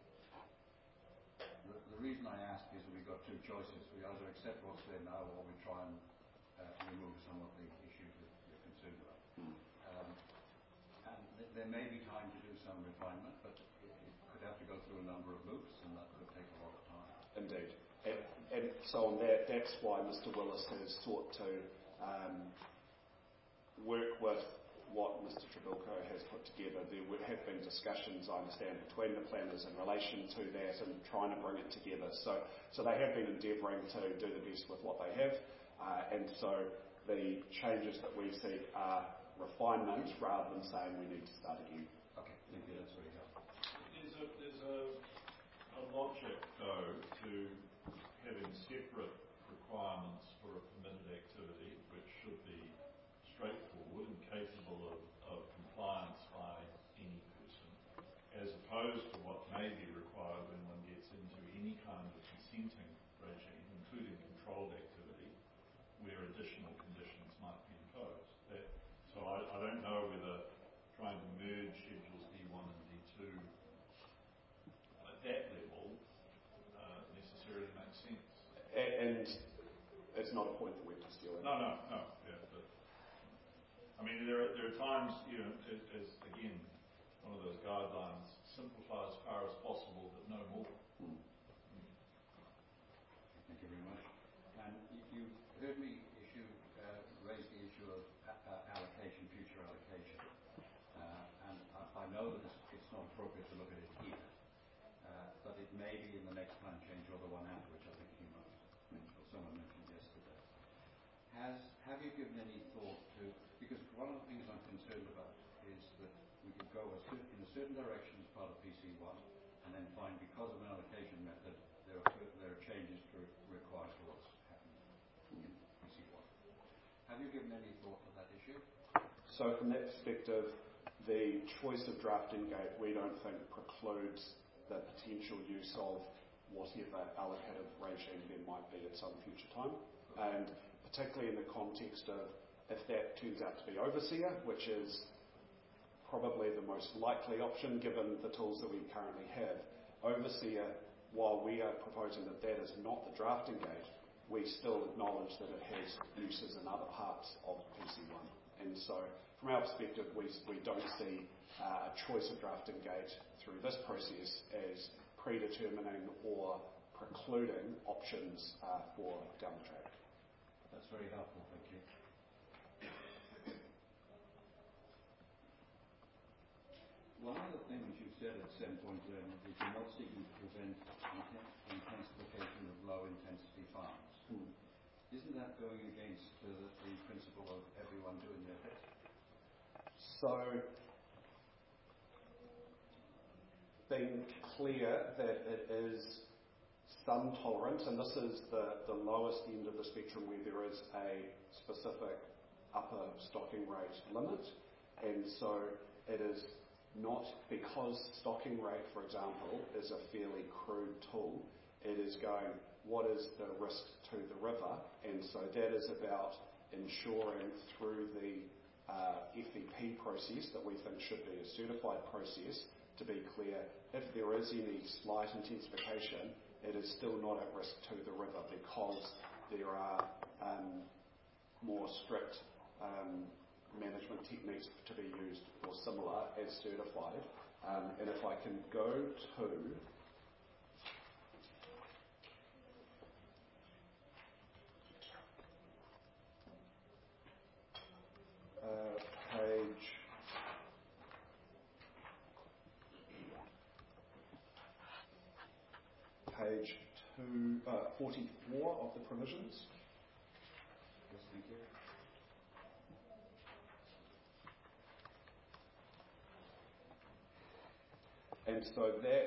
The, the reason I ask is we've got two choices. We either accept what's there now, or we try and uh, remove some of the issues that you're concerned about. Mm. Um, and th- there may be time to do some refinement, but it, it could have to go through a number of loops, and that could take a lot of time. Indeed. And, and so on that, that's why Mister Willis has sought to um, work with what Mister Trabilko has put together. There would have been discussions, I understand, between the planners in relation to that and trying to bring it together. So, so they have been endeavouring to do the best with what they have, uh, and so the changes that we seek are refinement rather than saying we need to start again. Okay, thank you. That's very helpful. There's a, there's a, a logic, though, to having separate requirements for a permitted activity, which should be straightforward and capable of, of compliance by any person, as opposed to what may be required when one gets into any kind of consenting regime, including controlled activity, where additional conditions might be imposed. That, so I, I don't know whether trying to merge schedules D one and D two at that level uh, necessarily makes sense. And it's not a point that we're pursuing. No, no, no. Yeah, but, I mean, there are, there are times, you know, as, as again, one of those guidelines, simplify as far as possible, but no more. Mm. Mm. Thank you very much. And you, you've heard me issue, uh, raise the issue of uh, allocation, future allocation. Uh, and I, I know that it's, it's not appropriate to look at it here, uh, but it may be in the next plan change has, have you given any thought to, because one of the things I'm concerned about is that we could go a cer- in a certain direction as part of P C one, and then find because of an allocation method, there are, there are changes to require to what's happening in P C one. Have you given any thought to that issue? So from that perspective, the choice of drafting gate we don't think precludes the potential use of whatever allocative regime there might be at some future time. And particularly in the context of if that turns out to be overseer, which is probably the most likely option given the tools that we currently have. Overseer, while we are proposing that that is not the drafting gate, we still acknowledge that it has uses in other parts of P C one. And so from our perspective, we, we don't see uh, a choice of drafting gate through this process as predetermining or precluding options uh, for down the track. That's very helpful, thank you. One of the things you said at some point um, is you're not seeking to prevent inten- intensification of low-intensity farms. Hmm. Isn't that going against uh, the principle of everyone doing their bit? So, being clear that it is sun tolerant, and this is the, the lowest end of the spectrum where there is a specific upper stocking rate limit, and so it is not because stocking rate, for example, is a fairly crude tool, it is going, what is the risk to the river? And so that is about ensuring through the uh, F E P process that we think should be a certified process, to be clear, if there is any slight intensification, it is still not at risk to the river because there are um, more strict um, management techniques to be used or similar as certified. Um, and if I can go to uh, page page two, uh, forty-four of the provisions. Yes, thank you. And so that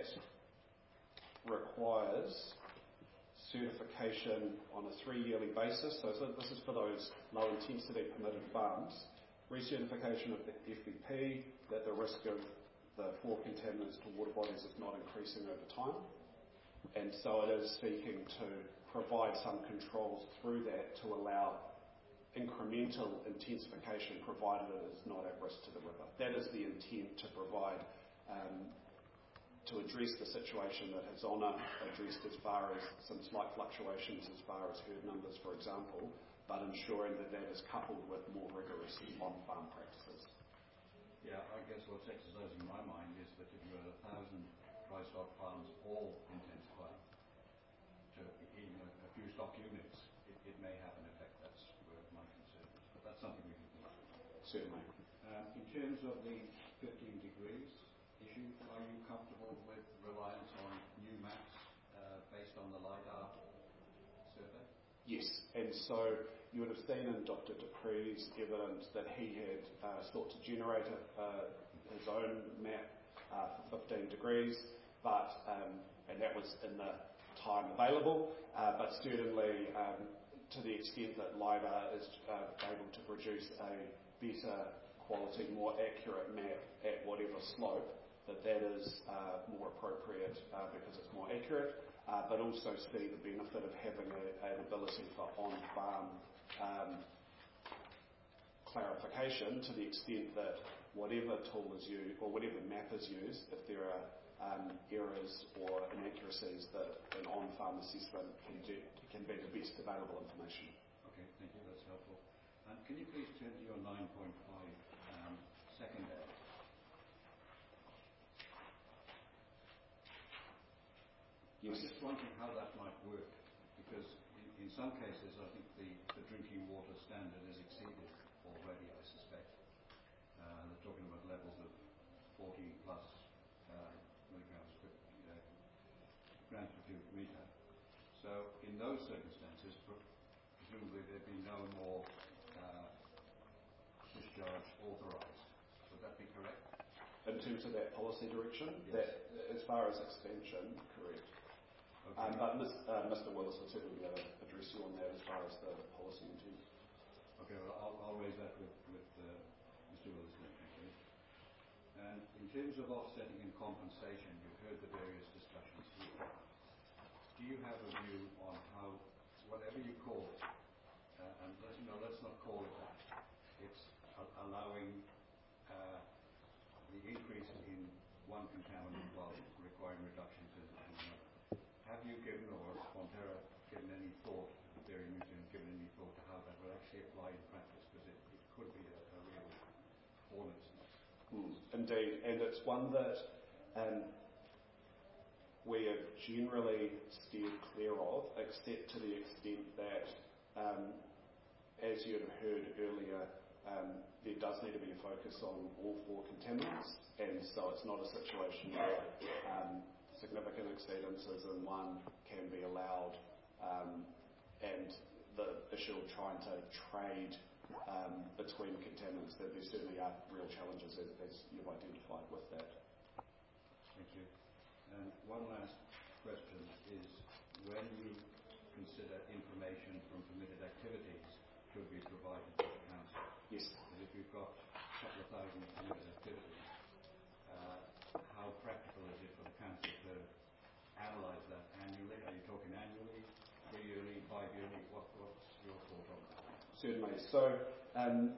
requires certification on a three-yearly basis. So this is for those low-intensity permitted farms. Recertification of the F E P, that the risk of the four contaminants to water bodies is not increasing over time. And so it is seeking to provide some controls through that to allow incremental intensification provided it is not at risk to the river. That is the intent, to provide um, to address the situation that Hazona addressed as far as some slight fluctuations as far as herd numbers, for example, but ensuring that that is coupled with more rigorous on-farm practices. Yeah, I guess what's exercising my mind is that if you had a thousand dry stock farms all intensifying to even a, a few stock units, it, it may have an effect. That's where my concern is. But that's something we can think about. Certainly. Um, in terms of the fifteen degrees issue, are you comfortable with reliance on new maps uh, based on the LiDAR survey? Yes, and so you would have seen in Doctor Dupree's evidence that he had uh, sought to generate a, uh, his own map uh, for fifteen degrees, but um, and that was in the time available, uh, but certainly um, to the extent that LiDAR is uh, able to produce a better quality, more accurate map at whatever slope, that that is uh, more appropriate uh, because it's more accurate, uh, but also see the benefit of having a, an ability for on-farm um, clarification to the extent that whatever tool is used or whatever map is used, if there are um, errors or inaccuracies, that an on-farm assessment can, do, can be the best available information. Okay, thank you. That's helpful. And can you please turn to your nine point five um, secondary? Yes. I'm just wondering how that might work, because in, in some cases I think the, the drinking water standard is exceeded already, I suspect. Uh, they're talking about levels of forty plus uh, milligrams per uh, grams per cubic metre. So in those circumstances, presumably there'd be no more uh, discharge authorised. Would that be correct? In terms of that policy direction, Yes. that as far as expansion, correct. Okay. Um, but Miz, uh, Mister Willis would certainly be able to address you on that as far as the policy intent. Okay, well, I'll, I'll raise that with, with uh, Mister Willis then, thank you. And in terms of offsetting and compensation, you've heard the various discussions here. Do you have a view on how, whatever you call it, uh, and let's, no, let's not call it that, it's a- allowing uh, the increase in one contaminant while requiring reductions in, in another. Have you given, or has Fonterra given any thought, the Dairy Museum given any thought to how that will actually apply in practice? Because it, it could be a, a real hornet's nest. Mm, indeed, and it's one that um, we have generally steered clear of, except to the extent that, um, as you have heard earlier, um, there does need to be a focus on all four contaminants, and so it's not a situation where um, significant exceedances in one can be allowed, um, and the issue of trying to trade um, between contaminants, that there certainly are real challenges as, as you've identified with that. Thank you. And one last question is, when you consider information from permitted activities should be provided to the council, Yes. and if you've got a couple of thousand permitted activities, uh, how practical is it for the council to analyse that annually? Are you talking annually, three yearly, five yearly? What, what's your thought on that? Certainly. So, um,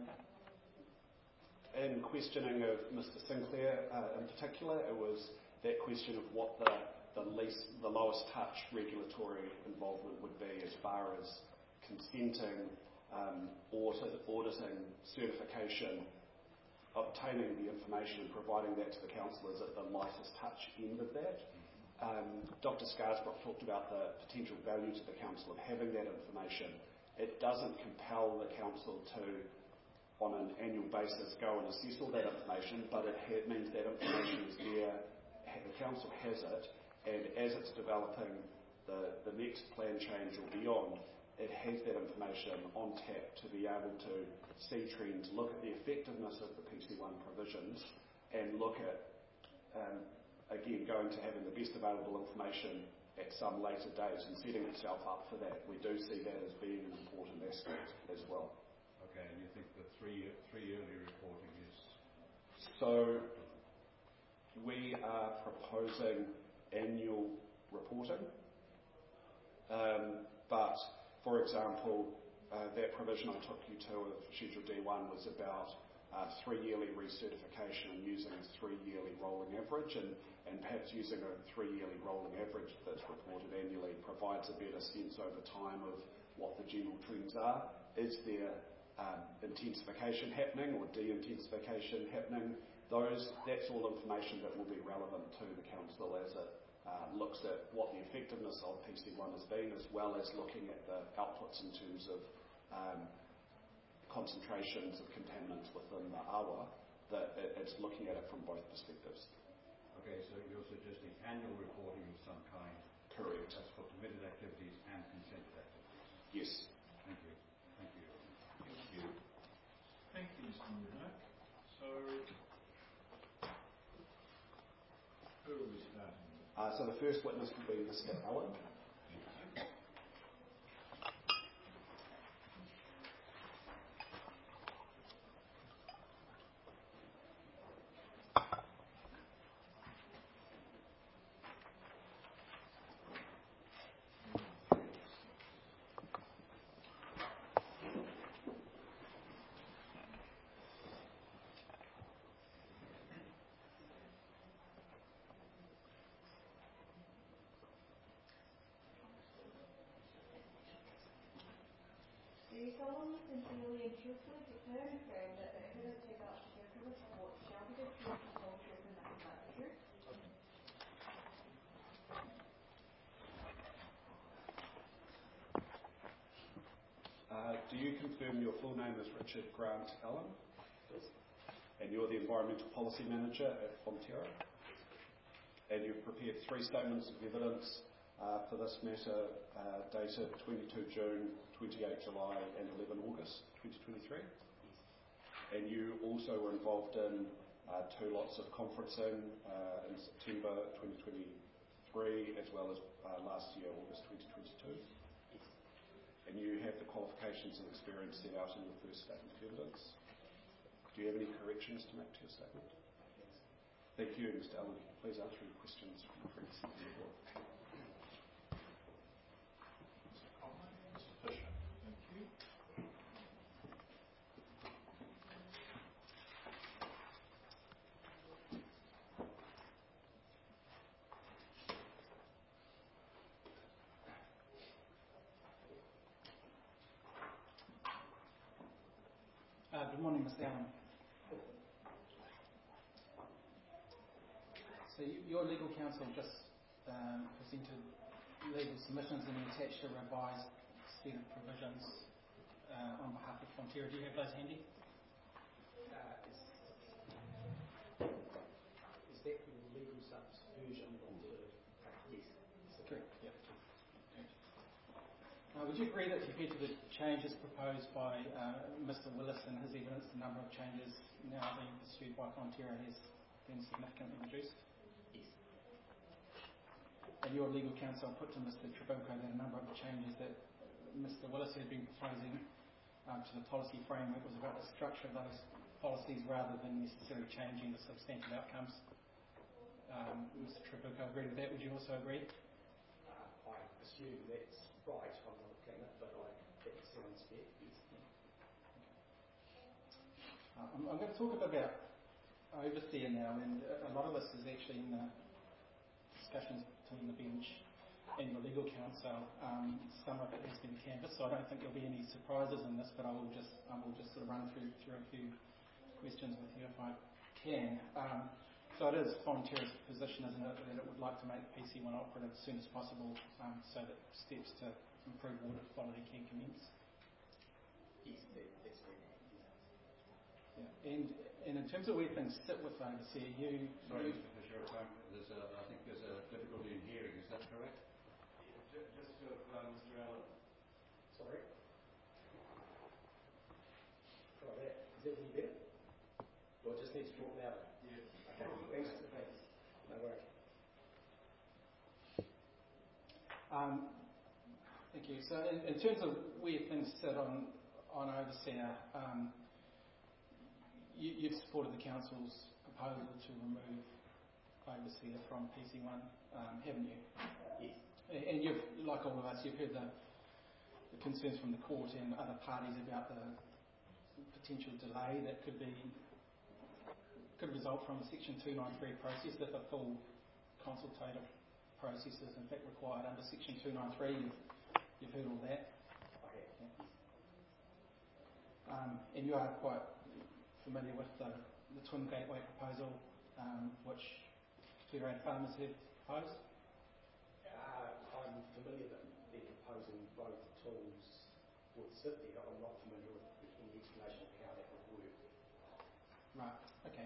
in questioning of Mister Sinclair uh, in particular, it was that question of what the, the least, the lowest touch regulatory involvement would be as far as consenting, um, audit, auditing, certification, obtaining the information and providing that to the council is at the lightest touch end of that. Um, Doctor Scarsbrook talked about the potential value to the council of having that information. It doesn't compel the council to, on an annual basis, go and assess all that information, but it ha- means that information is there, the council has it, and as it's developing the, the next plan change or beyond, it has that information on tap to be able to see trends, look at the effectiveness of the P C one provisions, and look at, um, again, going to having the best available information at some later date and setting itself up for that. We do see that as being an important aspect as well. Okay, and you think the three three yearly reporting is? So we are proposing annual reporting, um, but for example, uh, that provision I took you to of Schedule D one was about uh, three yearly recertification and using a three yearly rolling average, and, and perhaps using a three yearly rolling average that's reported annually provides a better sense over time of what the general trends are. Is there um, intensification happening or de-intensification happening? Those, that's all information that will be relevant to the council as it uh, looks at what the effectiveness of P C one has been, as well as looking at the outputs in terms of um, concentrations of contaminants within the awa, that it, it's looking at it from both perspectives. Okay, so you're suggesting annual reporting of some kind. Correct. That's for permitted activities and consented activities. Yes. Thank you. Thank you. Thank you. Thank you, Mister Murdoch. So, who are we starting with? Uh, so the first witness will be Mister Allen. Thank you. Do you solemnly, sincerely, and truthfully declare and affirm that the evidence about the circular report shall be the truth, the whole truth, and nothing but the truth? Uh, do you confirm your full name is Richard Grant Allen? And you're the Environmental Policy Manager at Fonterra? And you've prepared three statements of evidence uh, for this matter uh, dated twenty-second June, twenty-eighth July and eleventh August twenty twenty-three. And you also were involved in uh, two lots of conferencing uh, in September twenty twenty-three as well as uh, last year, August twenty twenty-two. And you have the qualifications and experience set out in your first statement of evidence. Do you have any corrections to make to your statement? Thank you, Mister Allen. Please answer any questions from the friends of the board. Sufficient. Thank you. Uh, good morning, Mister Allen. So you, your legal counsel just um, presented legal submissions and attached a revised set of provisions uh, on behalf of Fonterra. Do you have those handy? Uh, is, is that the legal subversion of the... Yes. Correct. Yep. Uh, would you agree that compared to the changes proposed by uh, Mister Willis and his evidence, the number of changes now being pursued by Fonterra has been significantly reduced? Yes. And your legal counsel put to Mister Trabuco that a number of the changes that Mister Willis had been proposing um, to the policy framework was about the structure of those policies rather than necessarily changing the substantive outcomes. Um, Mister Trabuco agreed with that. Would you also agree? Uh, I assume that's right. I'm not looking at it, but I, that sounds fair. Yes. Uh, I'm, I'm going to talk a bit about overseer now, and a lot of this is actually in the discussions between the bench and your legal counsel. Um, some of it has been canvassed, so I don't think there'll be any surprises in this, but I will just I will just sort of run through through a few questions with you if I can. Um, so it is Fonterra's position, isn't it, that it would like to make P C one operative as soon as possible, um, so that steps to improve water quality can commence. Yes, that, that's right. Yeah. And and in terms of where things sit with overseer, you Sorry, you, Mister Fisher, um, there's a, I think there's a difficulty in hearing. Is that correct? Yeah, just to uh, Mister Allen. Sorry? Try that. Is that any better? Or it just needs to talk louder? Yes. Okay, thanks. Thanks. No worries. Um, Thank you. So in, in terms of where things sit on, on overseer, um, you, you've supported the council's proposal to remove overseer from P C one, um, haven't you? Yes. And you've, like all of us, you've heard the, the concerns from the court and other parties about the potential delay that could be could result from the Section two ninety-three process if a full consultative process is in fact required under Section two ninety-three. You've, you've heard all that. Okay. Yeah. Um, and you are quite familiar with the, the Twin Gateway proposal, um, which Federated Farmers have proposed. Uh, I'm familiar that they're proposing both tools would sit there. I'm not familiar with any explanation of how that would work. Right, okay.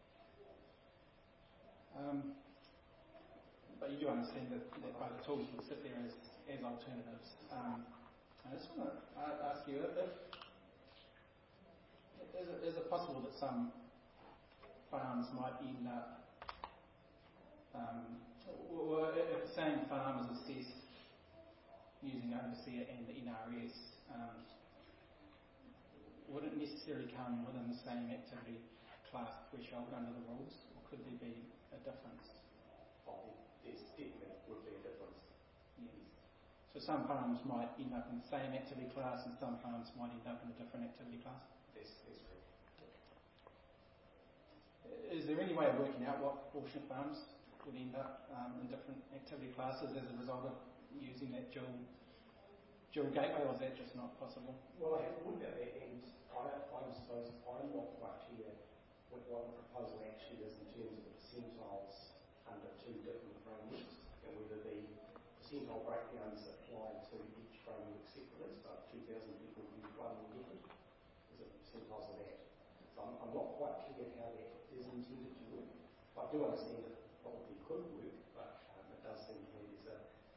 Um, but you do understand that, that both tools would sit there as, as alternatives. Um, I just want to ask you, if, is, it, is it possible that some farms might end up, um, or if the same farm is assessed using overseer and the N R S, um, would it necessarily come within the same activity class threshold under the rules, or could there be a difference? Oh, there's definitely would be a difference. Yes. So some farms might end up in the same activity class and some farms might end up in a different activity class? That's, that's correct. Is there any way of working out what proportion of farms would end up um, in different activity classes as a result of using that dual, dual gateway, or is that just not possible? Well, I have looked at that, and I, I suppose I'm not quite clear with what the proposal actually is in terms of the percentiles under two different frameworks, and whether the percentile breakdowns apply to each framework separately. So two thousand people use one method. Is it percentiles of that? So I'm, I'm not quite clear how that is intended to work. I do understand it probably could work, but um, it does seem to me there's a, a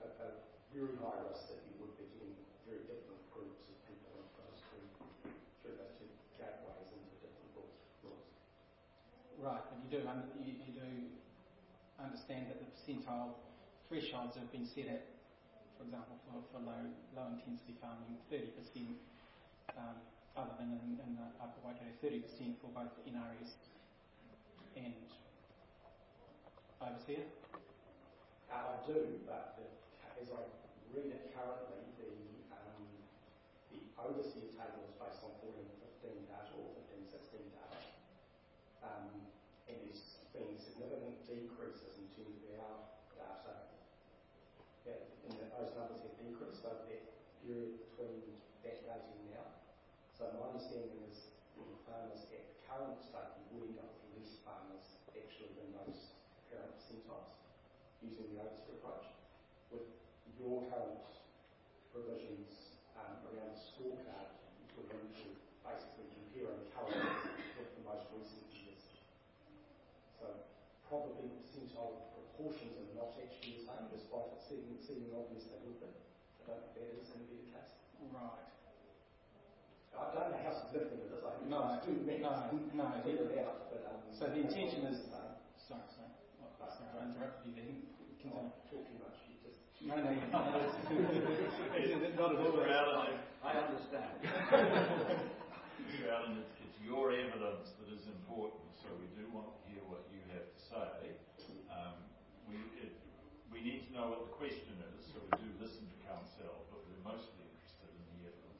a, a very high risk that you would be getting very different groups of people into those two, through those two gateways into different rules. Right, but you do, un- you, you do understand that the percentile thresholds have been set at, for example, for, for low low intensity farming, thirty percent, um, other than in, in the Upper Waikato, thirty percent for both N R S and overseer? Uh, I do, but the, as I read it currently, the um, the overseer table is based on fourteen fifteen data or fifteen sixteen data, um, and there's been significant decreases in terms of our data. That, in that those numbers have decreased over that period between that date and now. So my understanding is the farmers at the current state would end up with less farmers actually than those current percentiles using the overseer approach. With your current provisions um, around the scorecard, you're going to basically comparing current with the most recent years. So probably the percentile proportions are not actually the same, despite it seeming, seeming obvious they would be. I don't think that is going to be the case. Right. I don't know how significant it is. I think No, it's too many no, no. to figure it out. But, um, So the intention is... the same. Sorry, sorry. Oh, sorry, I interrupted you there. Continue. Oh, talk too much. You just No, no, you're not. Not at all. Mister Allen, I understand. Mister Allen, it's, it's your evidence that is important, so we do want to hear what you have to say. Um, we, it, we need to know what the question is, so we do listen to counsel, but we're mostly interested in the evidence.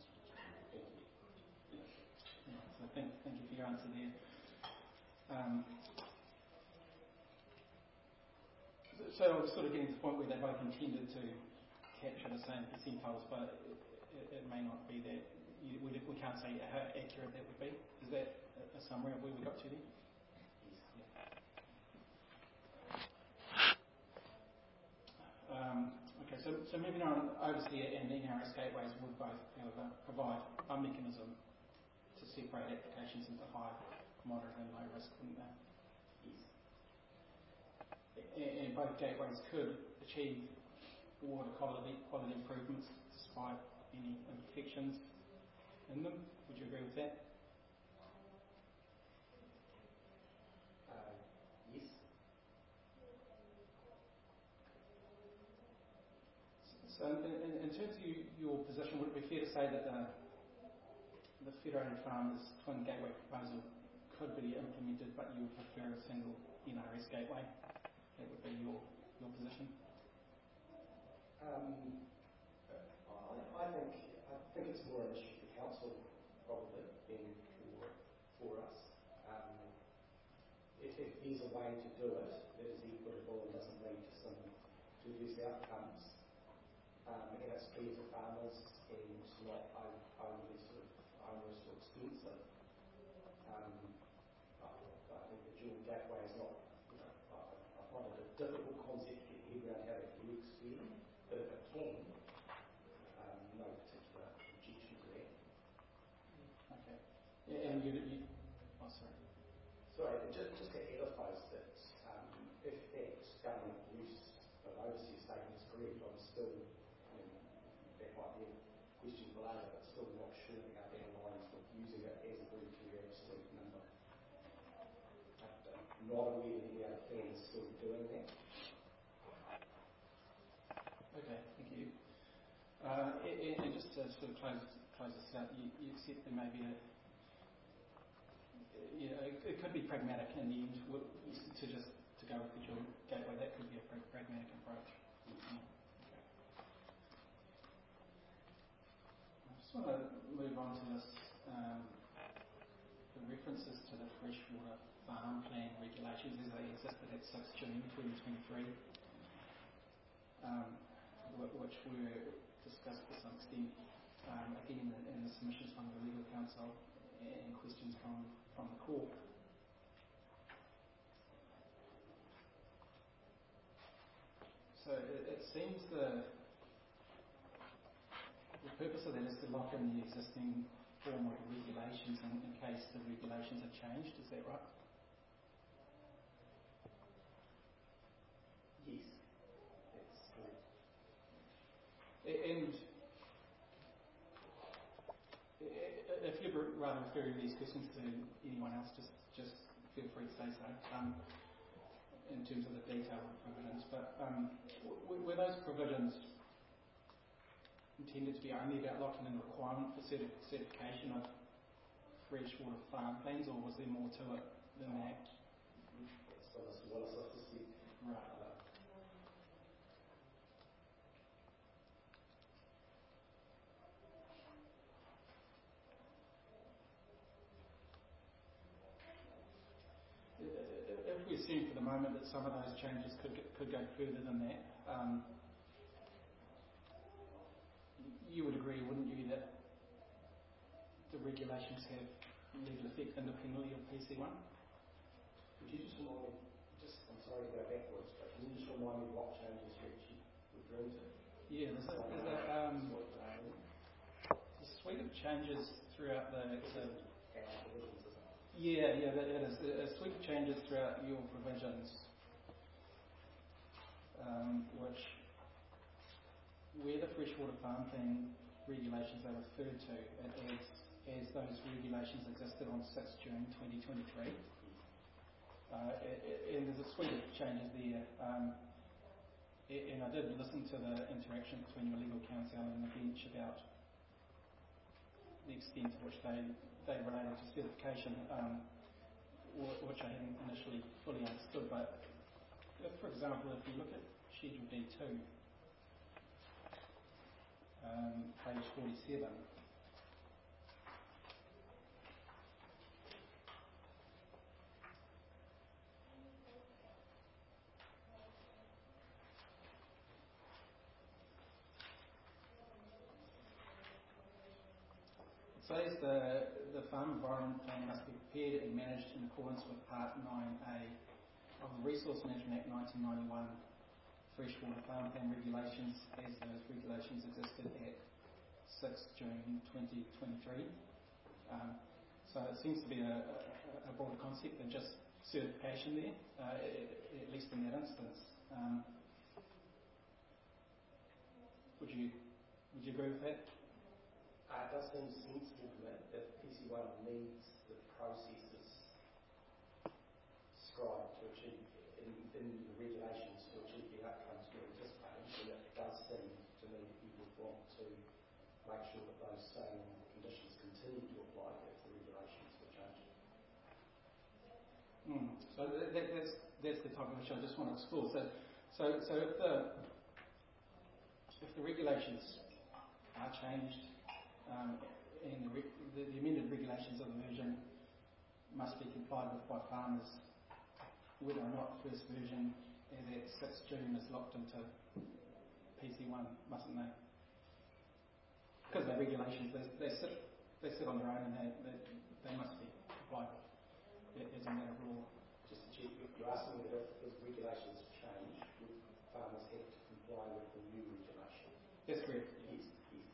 Yeah, so thank, thank you for your answer there. Um, so I was sort of getting to the point where they both intended to capture the same percentiles, but it, it, it may not be that. You, we, we can't say how accurate that would be. Is that a, a summary of where we got to then? Um, okay, so, so moving on, overseer and N R S gateways would both uh, provide a mechanism to separate applications into high, moderate and low risk, wouldn't they? yes. And, and both gateways could achieve water quality, quality improvements despite any imperfections in them. Would you agree with that? Uh, yes. So in, in, in terms of you, your position, would it be fair to say that the, the Federated Farmers Twin Gateway proposal could be implemented, but you would prefer a single N R S gateway? That would be your, your position? Um, I, I think I think it's more an issue for council probably than for for us. Um, if, if there's a way to do it that is equitable and doesn't lead to some dubious outcomes, um, and it's fair to farmers and not overly sort of onerous or expensive, um, I, I think the dual gateway is not. You know, I, I find it a difficult concept to get your head around how it works fairly. But if it can, um, no particular objection to that. Okay. Yeah, and you, you oh sorry. Sorry, just, just to edify that um, if that government use of overseas statement is correct, I'm still, I mean, that might be a question for later, but still not sure how that aligns with using it as a very clear absolute number. I'm not aware that any other plan is still doing that. Okay, thank you. Uh, and, and just to sort of close, close this out, you, you said there may be a, you know, it, it could be pragmatic in the end to just to go with the dual gateway. That could be a pragmatic approach. Mm-hmm. Okay. I just want to move on to this, um, the references to the freshwater farm plan regulations as they existed at sixth of June twenty twenty-three. Um, which were discussed to some extent, um, again in the, in the submissions from the legal counsel and questions from, from the court. So it, it seems the, the purpose of that is to lock in the existing form of regulations in, in case the regulations have changed. Is that right? Yes, that's correct. And if you'd rather refer these questions to anyone else, just just feel free to say so. Um, in terms of the detail of the provisions, but um, w- were those provisions intended to be only about locking in the requirement for certi- certification of freshwater farm plans, or was there more to it than that? So that's what I was saying. Right. If we assume for the moment that some of those changes could could go further than that, um, you would agree, wouldn't you, that the regulations have legal effect independently of P C one? Could you just remind me, just, I'm sorry to go backwards, but can you just remind me what changes you're actually referring to? Yeah, there's a, there's a, um, a suite of changes throughout the, the yeah, yeah, that is a suite of changes throughout your provisions, um, which, where the freshwater farm plan regulations are referred to, it adds, as those regulations existed on sixth June twenty twenty-three. Uh, and there's a suite of changes there. Um, and I did listen to the interaction between your legal counsel and the bench about the extent to which they, they related to certification, um, which I hadn't initially fully understood. But if, for example, if you look at Schedule D two, um, page forty-seven, it says the, the farm environment plan must be prepared and managed in accordance with Part nine A of the Resource Management Act nineteen ninety-one, freshwater farm plan regulations, as those regulations existed at sixth June twenty twenty-three. Um, so it seems to be a, a, a broader concept than just certification there, uh, at, at least in that instance. Um, would you would you agree with that? Uh, it does seem sensible to me that P C one needs the processes described to achieve in, in the regulations to achieve the outcomes we're anticipating, and it does seem to me that you would want to make sure that those same conditions continue to apply if the regulations were changed. Mm. So that, that, that's that's the topic which I just want to explore. So, so, so if the if the regulations are changed, um, and the, re- the, the amended regulations of the version must be complied with by farmers, whether or not the first version as at sixth June is locked into P C one, mustn't they? Because the regulations, they, they sit they sit on their own, and they they, they must be complied with as a matter of law. Just to check, you're asking me that if the regulations change, would farmers have to comply with the new regulation? That's correct. Yes, yes.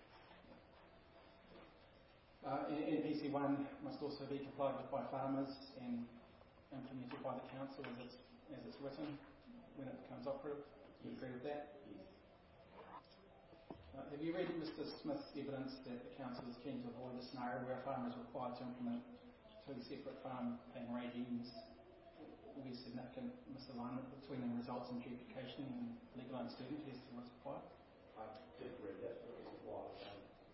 Uh, and, and P C one must also be complied with by farmers and implemented by the council as it's, as it's written when it becomes operative. Do you agree with that? Yes. Uh, have you read Mister Smith's evidence that the council is keen to avoid a scenario where a farmer is required to implement two separate farm plan regimes where significant misalignment between the results and duplication and legal uncertainty as to what's required? I did read that, but it was a while ago.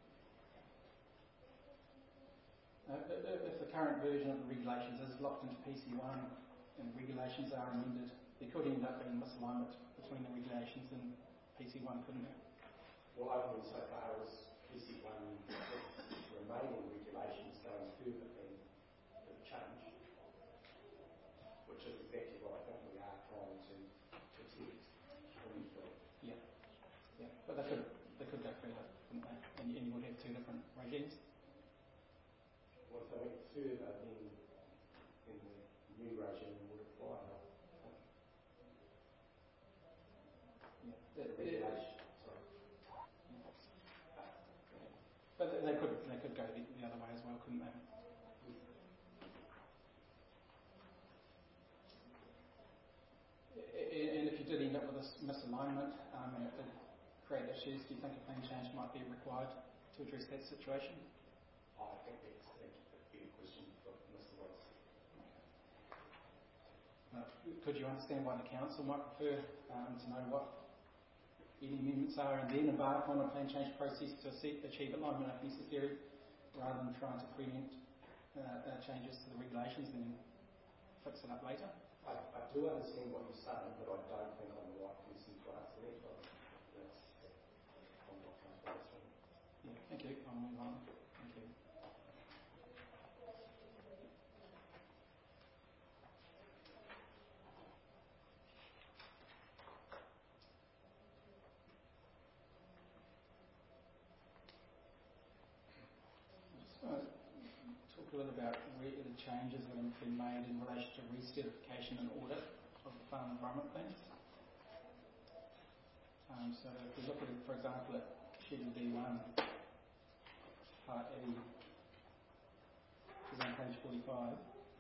Uh, if the current version of the regulations is locked into P C one and the regulations are amended, there could end up being misalignment between the regulations and P C one, couldn't there? Well, I went so far as P C one remaining regulations going further than the change, which is exactly what I think we are trying to protect. Yeah, yeah, but they could they could go further, couldn't they? And, and you would have two different regimes. Well, if they went further, then, then the new regime would apply. Yeah, The that, regulation, sorry. but they could they could go the, the other way as well, couldn't they? And if you did end up with this misalignment, um, and it did create issues? Do you think a plan change might be required to address that situation? I think that's a better question for Mister Wilson. Uh, could you understand why the council might prefer um, to know what any amendments are and then embark on a plan change process to achieve alignment if necessary, rather than trying to preempt uh, uh, changes to the regulations and then fix it up later? I, I do understand what you're saying, but I don't think I'm the right person to answer that. But that's, I'm not going to answer it. Yeah, thank you. I'll move on. Thank you. Talk a little about re- the changes that have been made in relation to recertification and audit of the farm environment plans. Um, so if we look at it, for example, at Schedule D one, Part E, which is on page forty-five.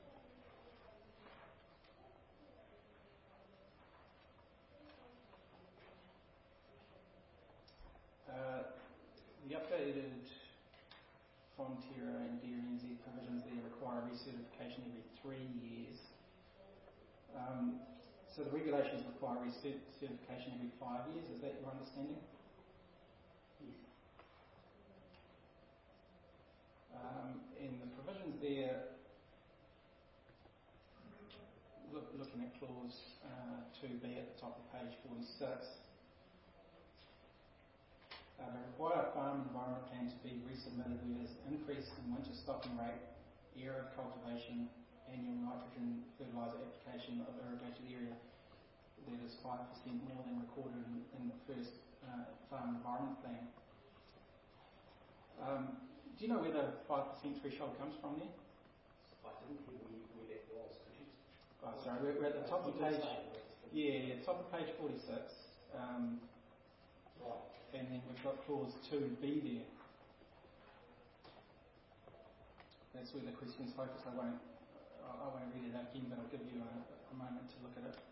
Uh, the updated Fonterra and D R N Z provisions there require recertification every three years. Um, so the regulations require recertification every five years. Is that your understanding? Yes. Um, in the provisions there, look, looking at clause uh, two B at the top of page forty-six, Uh, they require a farm environment plan to be resubmitted where there's increase in winter stocking rate, area of cultivation, annual nitrogen fertiliser application of irrigated area that is five percent more than recorded in, in the first uh, farm environment plan. Um, do you know where the five percent threshold comes from there? I didn't hear where, where that was. Could you? Oh, sorry, we're, we're at the top of page. Yeah, yeah, top of page forty-six. Um, Right. And then we've got clause two B there. That's where the question's focused. I won't, I won't read it out again, but I'll give you a, a moment to look at it.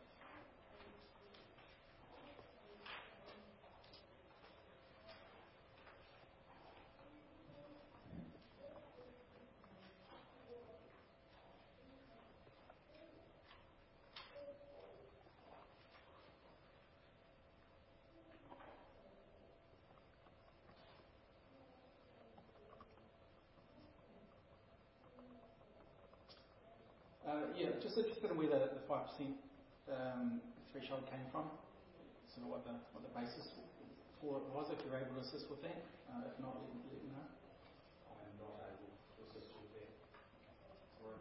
Uh, yeah, just interested in where the, the five percent um, threshold came from, sort of what the, what the basis for it was, if you're able to assist with that. Uh, if not, let, let me know. I'm not able to assist with that. Sorry.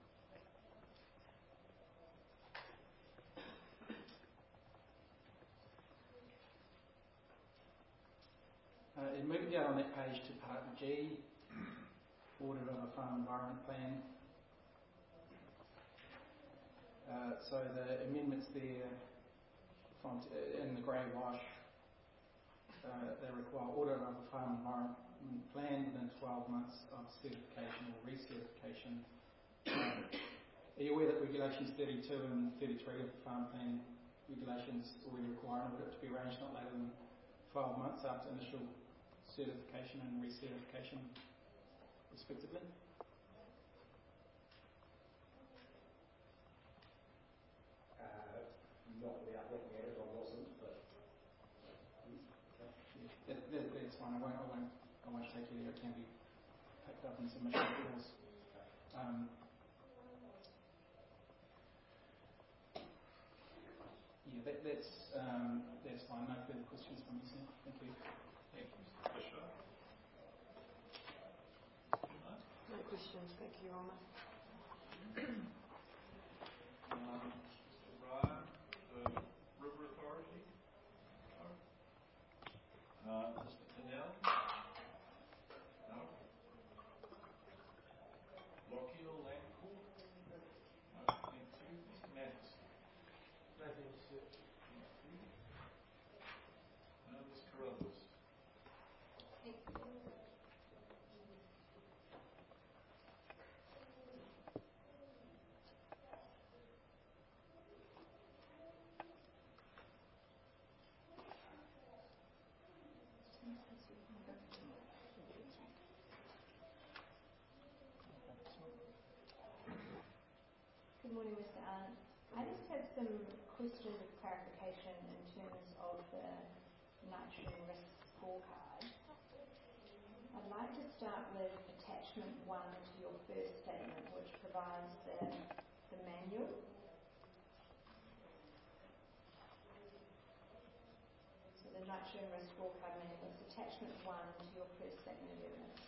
Uh, and moving down on that page to part G, audit of a farm environment plan. Uh, so the amendments there from t- in the grey wash, uh, they require audit of a farm environment plan within twelve months of certification or recertification. Um, are you aware that regulations thirty-two and thirty-three of the farm plan regulations already require an audit to be arranged not later than twelve months after initial certification and recertification, respectively? Not without looking at it, I wasn't, but yes, okay. Yeah, that, that, that's fine. I won't, I won't, I won't take you there. It can be picked up in submission, of course. Um, yeah, that, that's um, that's fine. No further questions from me, sir. Thank you. Thank you, Mister Fisher. No questions. Thank you, Your Honour. Um, Mister Bryan, the River Authority. No. Uh, Mister Pinnell. No. Lockhill Land Court. No. Thank you. Mister Matheson. Nothing, sir. Thank you. Uh, Miz Carruthers. Thank you. some questions of clarification in terms of the nitrogen risk scorecard. I'd like to start with attachment one to your first statement, which provides the, the manual. So the nitrogen risk scorecard manual is attachment one to your first statement of evidence.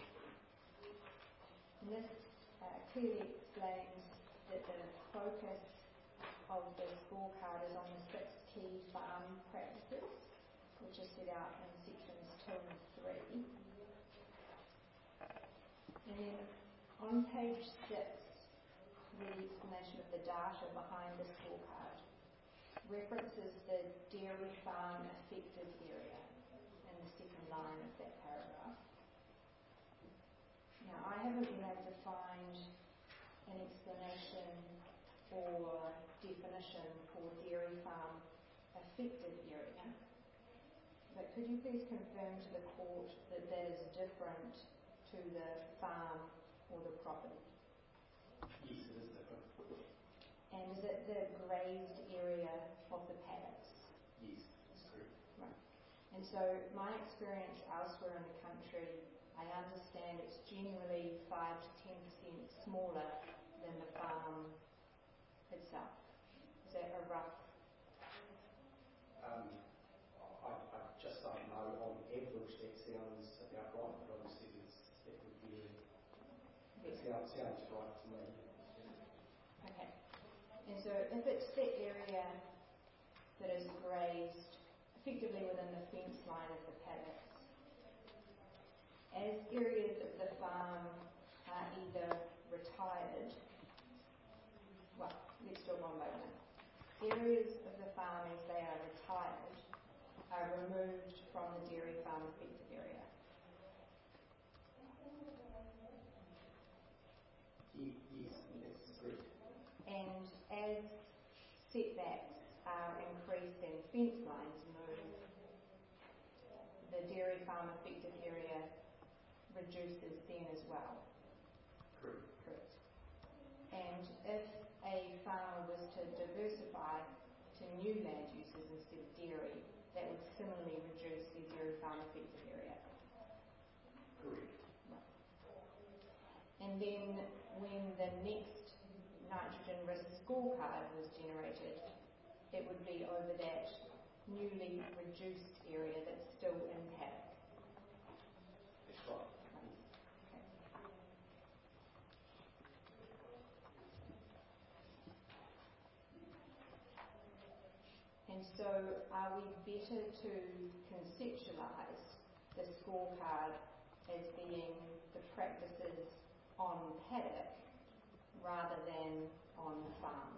And this uh, clearly explains that the focus of the scorecard is on the six key farm practices, which are set out in sections two and three. And then on page six, the explanation of the data behind the scorecard references the dairy farm affected area in the second line of that paragraph. Now, I haven't been able to find an explanation or definition for dairy farm affected area, but could you please confirm to the court that that is different to the farm or the property? Yes, it is different. And is it the grazed area of the paddocks? Yes, that's correct. Right. And so my experience elsewhere in the country, I understand it's generally five to ten percent smaller than the farm itself. Is that a rough? Um, I, I just don't know. On average, that sounds about right, but obviously it's, that would be, it sounds, sounds right to me. Okay. And so if it's the area that is grazed effectively within the fence line of the paddocks, as areas of the farm are either retired, well, let's do it one by one. Areas of the farm as they are retired are removed from the dairy farm affected area. Yes, yes, that's correct. And as setbacks are increased and fence lines move, the dairy farm affected area reduces then as well. Correct. Correct. And if a farmer was to diversify to new land uses instead of dairy, that would similarly reduce the dairy farm affected area. Correct. Right. And then when the next nitrogen risk scorecard was generated, it would be over that newly reduced area that's still in paddock. That's right. And so are we better to conceptualise the scorecard as being the practices on paddock rather than on farm?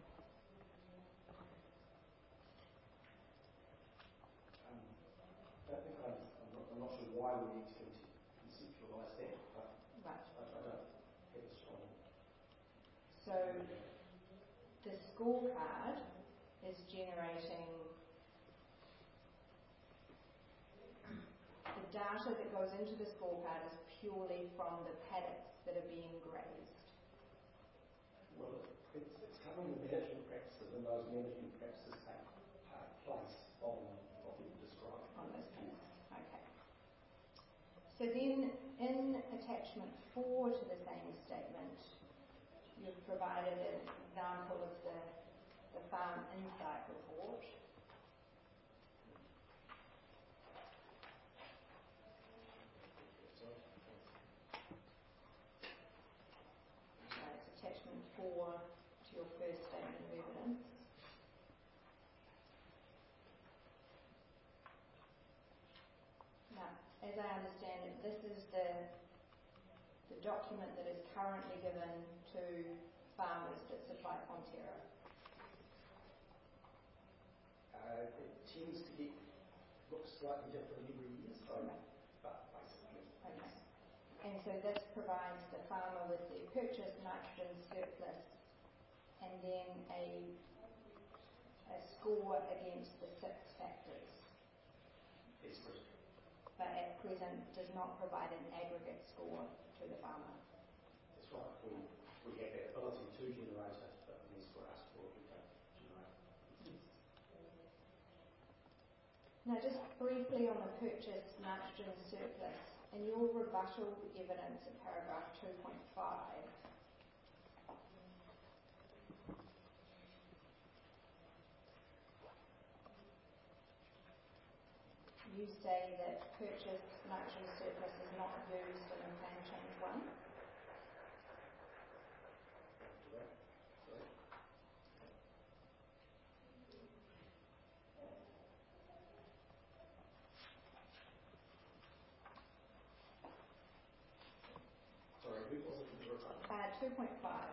Um, I don't think I, I'm, not, I'm not sure why we need to conceptualise that, but Right. I, I don't have a strong... So the scorecard is generating the data that goes into the scorecard is purely from the paddocks that are being grazed. Well, it's, it's covering the management practices, and those management practices take uh, place on what you've described. On those paddocks. Okay. So then in attachment four to the same statement, you've provided an example of the the Farm Insight report. So it's attachment four to your first statement of evidence. Now, as I understand it, this is the the document that is currently given to farmers that supply Fonterra. Uh, it tends to get looks slightly different every year, so but basically. Okay. And so this provides the farmer with their purchase nitrogen surplus and then a a score against the six factors. That's correct. But at present does not provide an aggregate score to the farmer. That's right. We we have that ability to generate it, but unless we're asked for it, we don't Now, just briefly on the purchased nitrogen surplus, in your rebuttal evidence in paragraph two point five, you say that purchased nitrogen surplus is not used in plan change one. Sorry, who was it in the rebuttal? Uh, two point five.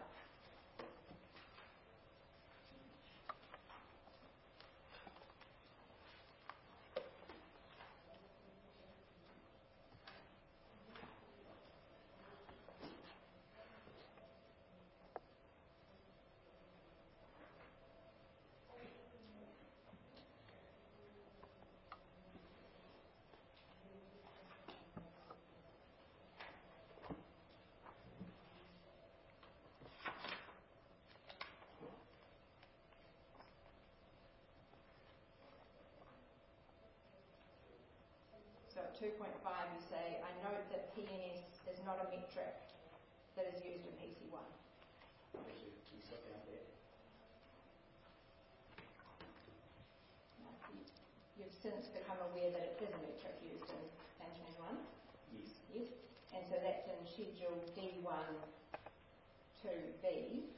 So at two point five you say, I note that P N S is not a metric that is used in P C one. Actually, you stop down there. Now, you- You've since become aware that it is a metric used in plan change one. Yes. Yes. And so that's in Schedule D one two B,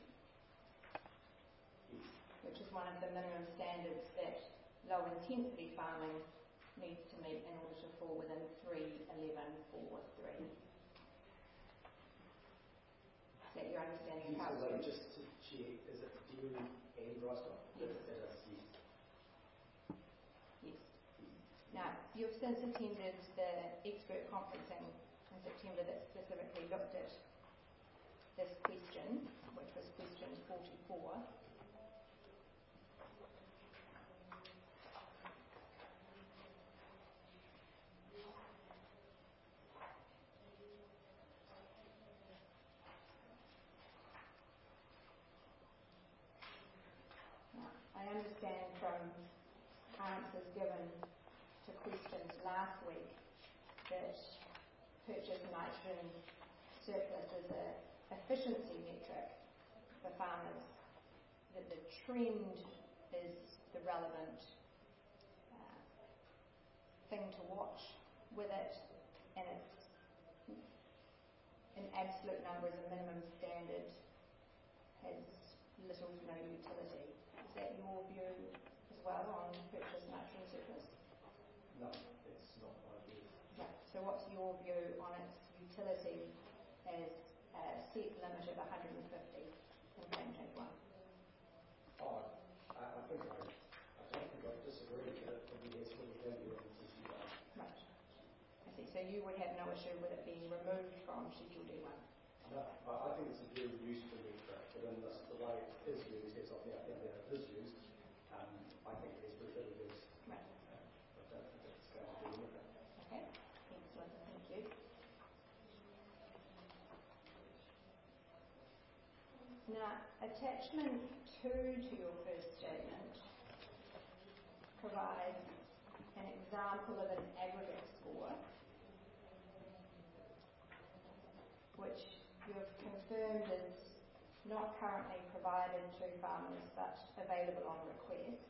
Yes. which is one of the minimum standards that low intensity farming needs to meet in order to fall within three eleven four three. Is that your understanding of how Yes, it's so used? just to check, is it dairy and dry stock? Yes. It is, yes. Yes. Now, you've since attended the expert conferencing in September that specifically looked at this question, which was question forty-four. Now, I understand from answers given to questions last week that purchased nitrogen surplus is a efficiency metric for farmers, that the trend is the relevant uh, thing to watch with it, and it's in absolute numbers a minimum standard has little to no utility. Is that your view as well on purchased nitrogen surplus? No, it's not my view. Right. So what's your view on its utility as a set limit of one hundred fifty in plan change one? Oh, I, I think I, I don't think I disagree with it, but it has full value in this issue. Right. I see. So you would have no issue with it being removed from Schedule D one? No, but I think it's a very useful metric, but in this, the way it is used, as I've now found out it is used, um, I think there's very little use. Right. Um, I don't think it's going to do anything. Okay. Excellent. Thank you. Now, attachment two to your first statement provides an example of an aggregate score, which you have confirmed is not currently provided to farmers but available on request.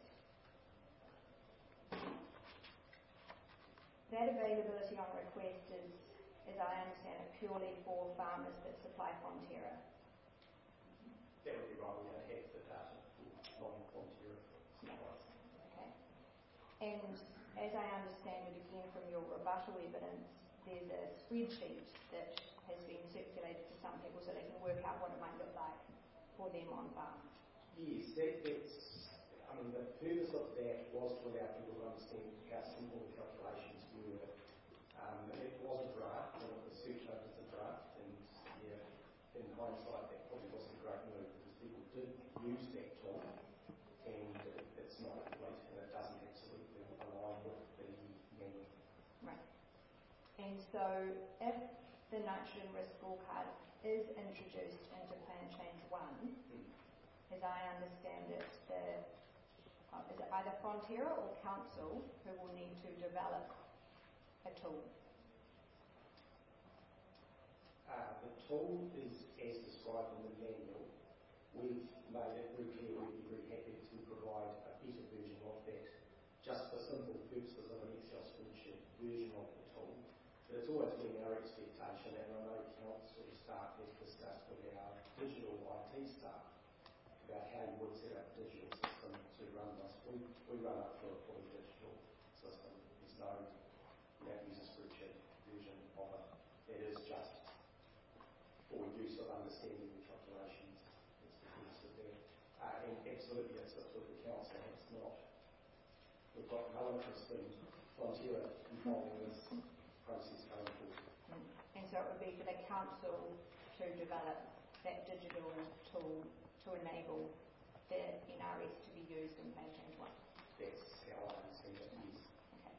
That availability on request is, as I understand it, purely for farmers that supply Fonterra. That would be right, we don't have the data for non-Fonterra suppliers. Okay. And as I understand it again from your rebuttal evidence, there's a spreadsheet that has been circulated to some people so they can work out what it might look like for them on farm. Yes, that, that's, I mean, the purpose of that was to allow people to understand how simple the calculations were. Um, it was a draft, and it was circulated as a draft, and yeah, in hindsight, that probably wasn't a great move because people did use that tool, and it, it's not complete, and it doesn't absolutely align with the manual. Right. And so if the nitrogen risk scorecard is introduced into plan change one, Mm. as I understand it, the, uh, as is it either Fonterra or council who will need to develop a tool? Uh, the tool is as described in the manual. We've made it very clear we'd be very happy to provide a better version of that, just for simple purposes of an Excel spreadsheet version of the tool. But it's always been our expectation, and I know council staff has discussed with our digital I T staff about how you would set up a digital system to run this. We, we run up to a fully digital system. There's no, we don't use a spreadsheet version of it. It is just for use of understanding the calculations. It's the use of that. Uh, and absolutely it sits with the council. It's not, we've got no interest in Fonterra controlling this process going forward. And so it would be for the council to develop that digital tool to enable the N R S to be used in Plan Change one. That's how I understand it, yes. Okay.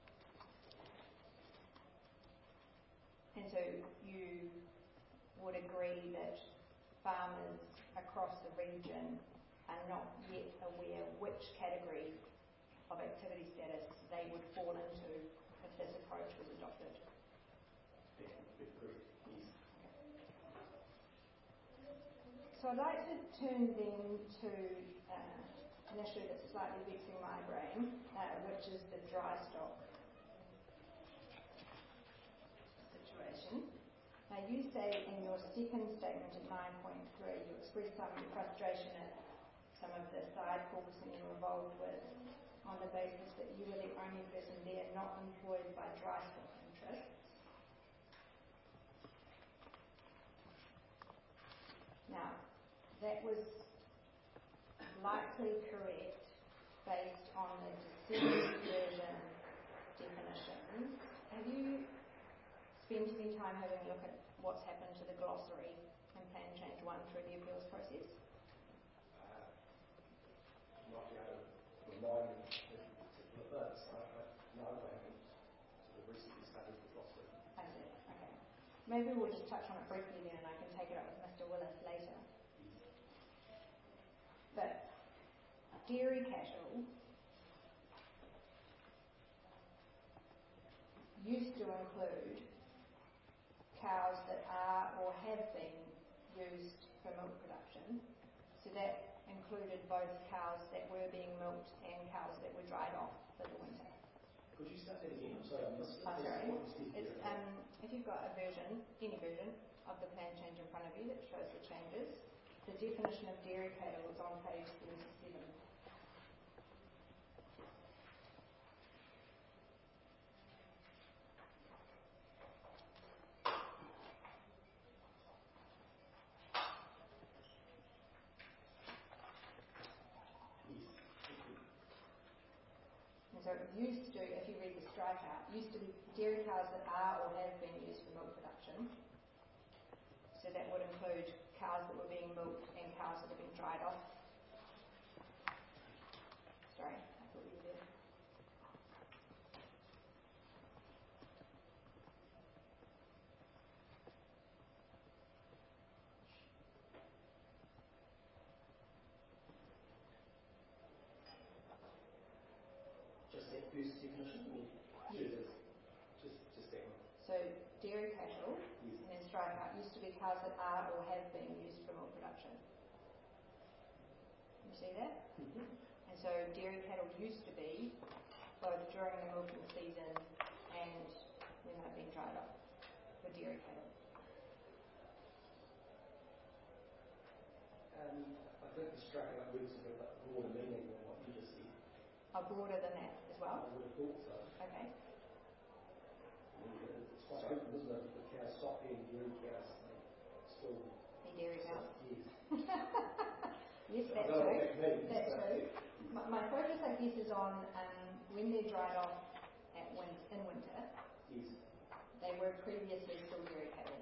And so you would agree that farmers across the region are not yet aware which category of activity status they would fall into if this approach was adopted? That would be correct, yes. So I'd like to turn then to uh, an issue that's slightly vexing my brain, uh, which is the dry stock situation. Now you say in your second statement at nine point three, you express some frustration at some of the side focusing you were involved with on the basis that you were the only person there not employed by dry stock interests. Now, that was likely correct based on the December version definitions. Have you spent any time having a look at what's happened to the glossary in Plan Change one through the appeals process? Uh, not be able to remind me of particular bits. I, I, no, I haven't sort of recently studied the glossary. I see, okay. Maybe we'll just touch on it briefly then and I can take it up with Mister Willis later. But dairy cattle used to include cows that are or have been used for milk production. So that included both cows that were being milked and cows that were dried off for the winter. Could you start that again? I'm sorry, I missed it. Oh, sorry. What you said It's, there. um, if you've got a version, any version of the plan change in front of you that shows the changes, the definition of dairy cattle is on page seventy-seven. And so it used to, if you read the strikeout, used to be dairy cows that are or have been used for milk production. So that would include cows that were being milked and cows that have been dried off. Sorry, I thought you were there. Just that first definition? Or Yes. Just, just that one. So dairy cattle, Yes. and then strikeout, used to be cows that are or have been used for milk production. You see that? Mm-hmm. And so dairy cattle used to be both during the milking season and when they've been dried off for dairy cattle. Um, I think the strikeout words have a bit broader meaning than what you just said. Are broader than that as I well? would have thought so. Okay. I mean, it's quite open, isn't it? The cows stop being dairy cows, they still. Be dairy cows. Yes. Yes, I that's don't know true. what that means, That's but- true. My, my focus, I guess, is on um, when they're dried off at win- in winter. Yes. They were previously still dairy cattle.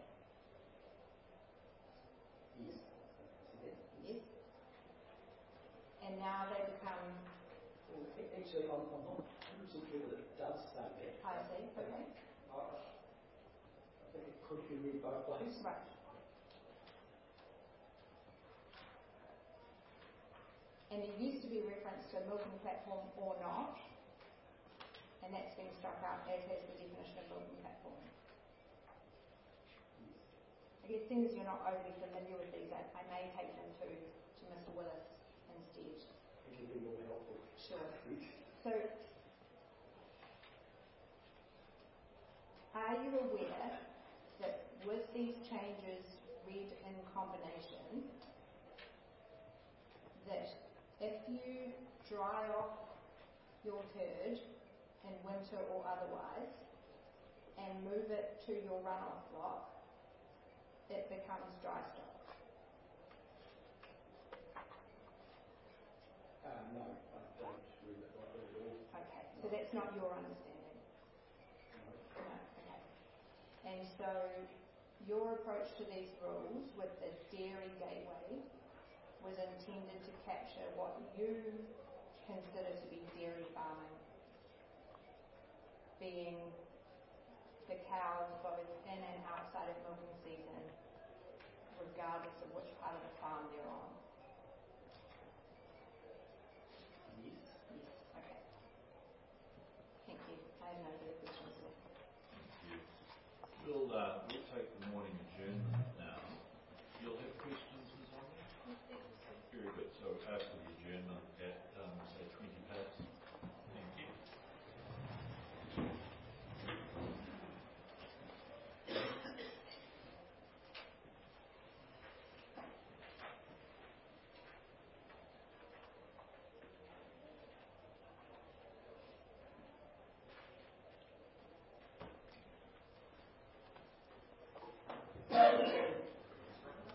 Yes. Yes. Yes. And now they become. Well, a- actually, I'm, I'm not one hundred percent sure that it does say that. I see. Okay. I, I think it could be read both ways. Right. And there used to be reference to a milking platform or not, and that's been struck out, as has the definition of milking platform. I guess since you're not overly familiar with these, I, I may take them to, to Mister Willis instead. It would be more helpful. Sure. So, are you aware that with these changes read in combination, that if you dry off your herd in winter or otherwise and move it to your runoff block, it becomes dry stock? Uh, no, I don't read that like that at all. Okay, so that's not your understanding? No, okay. And so your approach to these rules with the dairy gateway was intended to capture what you consider to be dairy farming, being the cows both in and outside of milking season, regardless of which part of the farm they're on. Yes. Yes, okay. Thank you. I have no further questions there. We'll, uh, we'll take the morning